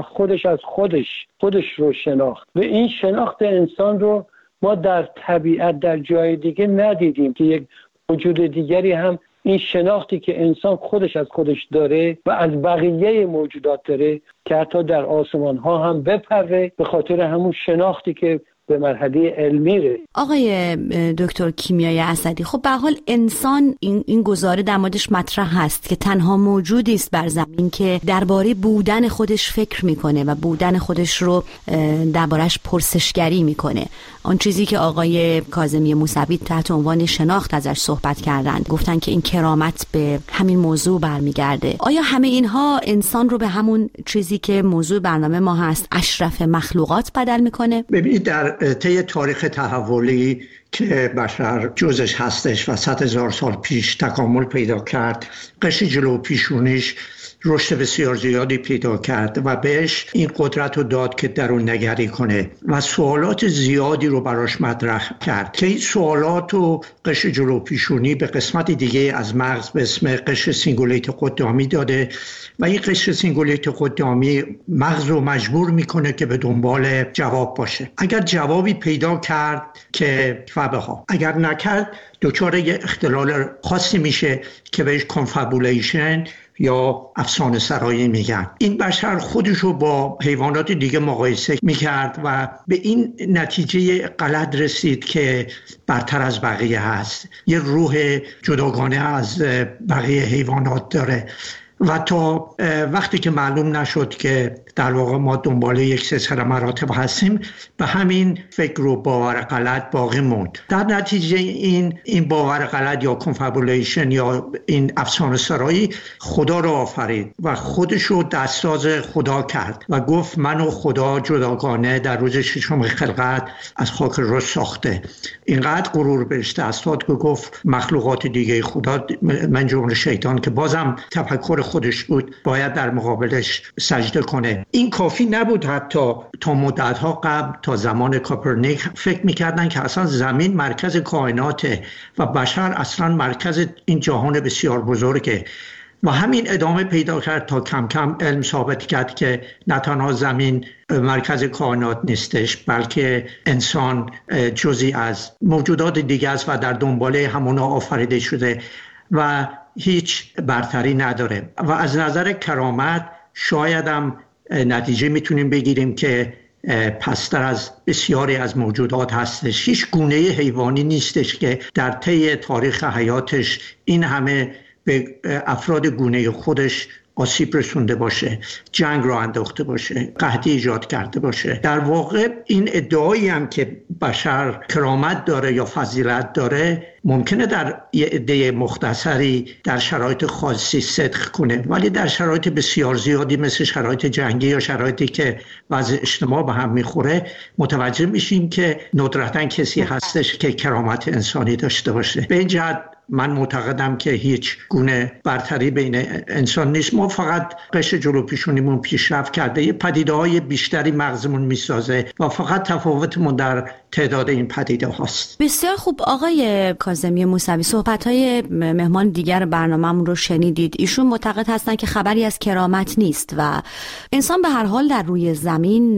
خودش رو شناخت و این شناخت انسان رو ما در طبیعت در جای دیگه ندیدیم که یک وجود دیگری هم این شناختی که انسان خودش از خودش داره و از بقیه موجودات داره که حتی در آسمان ها هم بپره به خاطر همون شناختی که به مرحله علمی ره. آقای دکتر کیمیایی اسدی، خب به حال انسان این گزاره در موردش مطرح هست که تنها موجودی است بر زمین که درباره بودن خودش فکر میکنه و بودن خودش رو دربارش پرسشگری میکنه. آن چیزی که آقای کاظمی موسوی تحت عنوان شناخت ازش صحبت کردند، گفتن که این کرامت به همین موضوع برمیگرده. آیا همه اینها انسان رو به همون چیزی که موضوع برنامه ما هست، اشرف مخلوقات بدل میکنه؟ ببینید در طی تاریخ تحولی که بشر جزش هستش و 100,000 سال پیش تکامل پیدا کرد، قشر جلو پیشونیش رشد بسیار زیادی پیدا کرد و بهش این قدرت رو داد که درون نگری کنه و سوالات زیادی رو براش مطرح کرد که این سوالات رو قشر جلو پیشونی به قسمت دیگه از مغز به اسم قشر سینگولیت قدامی داده و این قشر سینگولیت قدامی مغز رو مجبور میکنه که به دنبال جواب باشه. اگر جوابی پیدا کرد که فبها، اگر نکرد دچار یه اختلال خاصی میشه که بهش کنفابولیشن یا افسانه سرایی میگن. این بشر خودشو با حیوانات دیگه مقایسه میکرد و به این نتیجه غلط رسید که برتر از بقیه هست، یه روح جداگانه از بقیه حیوانات داره و تا وقتی که معلوم نشد که در واقع ما دنبال یک سلسله مراتب هستیم، به همین فکر و باور غلط باقی موند. در نتیجه این باور غلط یا کنفابولیشن یا این افسانه سرایی خدا را آفرید و خودشو دستساز خدا کرد و گفت من و خدا جداگانه در روز ششم خلقت از خاک رس ساخته. اینقدر غرور بهش دست داد که گفت مخلوقات دیگه خدا، من جمله شیطان که بازم تفکر خودش بود، باید در مقابلش سجده کنه. این کافی نبود. حتی تا مدت‌ها قبل، تا زمان کوپرنیک، فکر می‌کردن که اصلا زمین مرکز کائناته و بشر اصلا مرکز این جهان بسیار بزرگه و همین ادامه پیدا کرد تا کم کم علم ثابت کرد که نه تنها زمین مرکز کائنات نیستش، بلکه انسان جزئی از موجودات دیگه است و در دنباله همونا آفریده شده و هیچ برتری نداره. و از نظر کرامت شاید هم نتیجه میتونیم بگیریم که پستر از بسیاری از موجودات هستش. هیچ گونه حیوانی نیستش که در طی تاریخ حیاتش این همه به افراد گونه خودش آسیب رسونده باشه، جنگ را انداخته باشه، قحطی ایجاد کرده باشه. در واقع این ادعایی هم که بشر کرامت داره یا فضیلت داره ممکنه در یه عده مختصری در شرایط خاصی صدق کنه، ولی در شرایط بسیار زیادی مثل شرایط جنگی یا شرایطی که وضع اجتماع به هم میخوره متوجه میشیم که ندرتاً کسی هستش که کرامت انسانی داشته باشه. به این جهت من معتقدم که هیچ گونه برتری بین انسان نیست. ما فقط قشر جلو پیشونیمون پیشرفت کرده، یه پدیده‌های بیشتری مغزمون میسازه و فقط تفاوتمون در تعداد این پدیده هاست. بسیار خوب. آقای کاظمی موسوی، صحبت‌های مهمان دیگر برنامه‌مون رو شنیدید. ایشون معتقد هستن که خبری از کرامت نیست و انسان به هر حال در روی زمین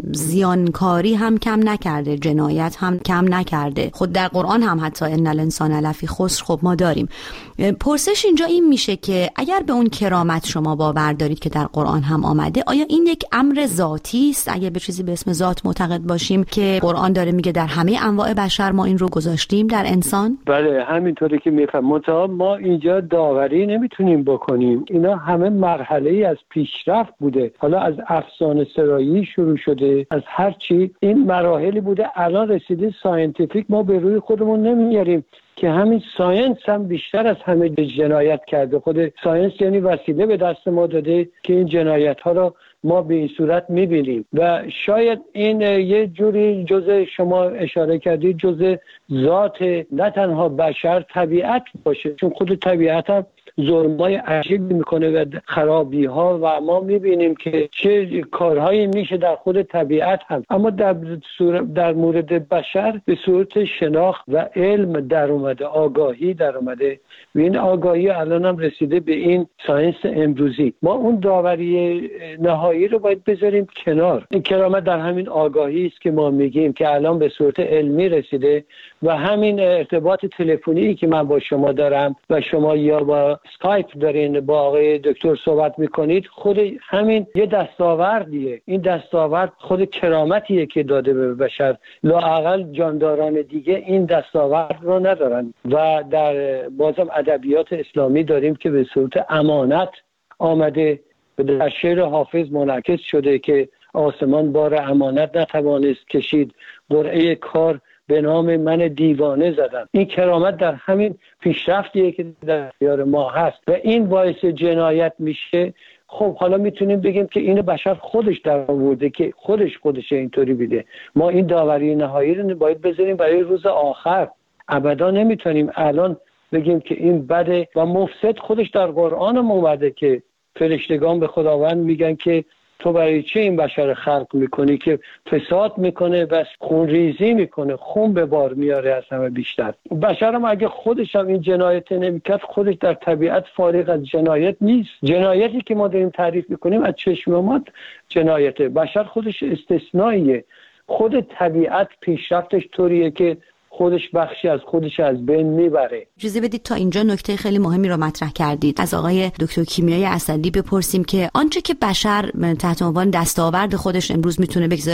زیانکاری هم کم نکرده، جنایت هم کم نکرده. خود در قرآن هم حتی ان الانسان لفی خسر خب ما داریم. پرسش اینجا این میشه که اگر به اون کرامت شما باور دارید که در قرآن هم آمده، آیا این یک امر ذاتی است؟ اگه به چیزی به اسم ذات معتقد باشیم که قرآن داره میگه در همه انواع بشر ما این رو گذاشتیم در انسان؟ بله، همینطوری که میفهمم. ما اینجا داوری نمیتونیم بکنیم. اینا همه مرحله از پیشرفت بوده. حالا از افسانه سرایی شروع شده، از هر چی این مراحلی بوده، الان رسیده ساینتیفیک. ما به روی خودمون نمیاریم که همین ساینس هم بیشتر از همه جنایت کرده. خود ساینس یعنی وسیله به دست ما داده که این جنایت ها رو ما به این صورت میبینیم و شاید این یه جوری جزء شما اشاره کردید جزء ذات نه تنها بشر، طبیعت باشه، چون خود طبیعت هم ظلمای عجیبی میکنه و خرابی ها و ما میبینیم که چه کارهایی میشه در خود طبیعت هم. اما در مورد بشر به صورت شناخت و علم در اومده، آگاهی در اومده و این آگاهی الان هم رسیده به این ساینس امروزی. ما اون داوری نهایی رو باید بذاریم کنار. این کرامت در همین آگاهی است که ما میگیم که الان به صورت علمی رسیده و همین ارتباط تلفنی که من با شما دارم و شما یا با اسکایپ دارین با آقای دکتر صحبت میکنید، خود همین یه دستاوردیه. این دستاورد خود کرامتیه که داده به بشر. لااقل جانداران دیگه این دستاورد رو ندارن و در بازم ادبیات اسلامی داریم که به صورت امانت آمده و در شعر حافظ منعکس شده که آسمان بار امانت نتوانست کشید، قرعه کار به نام من دیوانه زدم. این کرامت در همین پیشرفتیه که در اختیار ما هست و این باعث جنایت میشه. خب حالا میتونیم بگیم که اینو بشر خودش در آورده که خودش اینطوری بیده. ما این داوری نهایی رو باید بذاریم برای روز آخر. ابدا نمیتونیم الان بگیم که این بده و مفسد. خودش در قرآن هم اومده که فرشتگان به خداوند میگن که تو برای چه این بشر خلق میکنی که فساد میکنه و خون ریزی میکنه، خون به بار میاره از همه بیشتر. بشر هم اگه خودش هم این جنایت نمیکرد، خودش در طبیعت فارغ از جنایت نیست. جنایتی که ما داریم تعریف میکنیم از چشم ما جنایته. بشر خودش استثنائیه. خود طبیعت پیشرفتش طوریه که خودش بخشی از خودش از بین میبره. اجازه بدید تا اینجا نکته خیلی مهمی رو مطرح کردید. از آقای دکتر کیمیای اسدی بپرسیم که آنچه که بشر تحت عنوان دستاورد خودش امروز میتونه بگذاره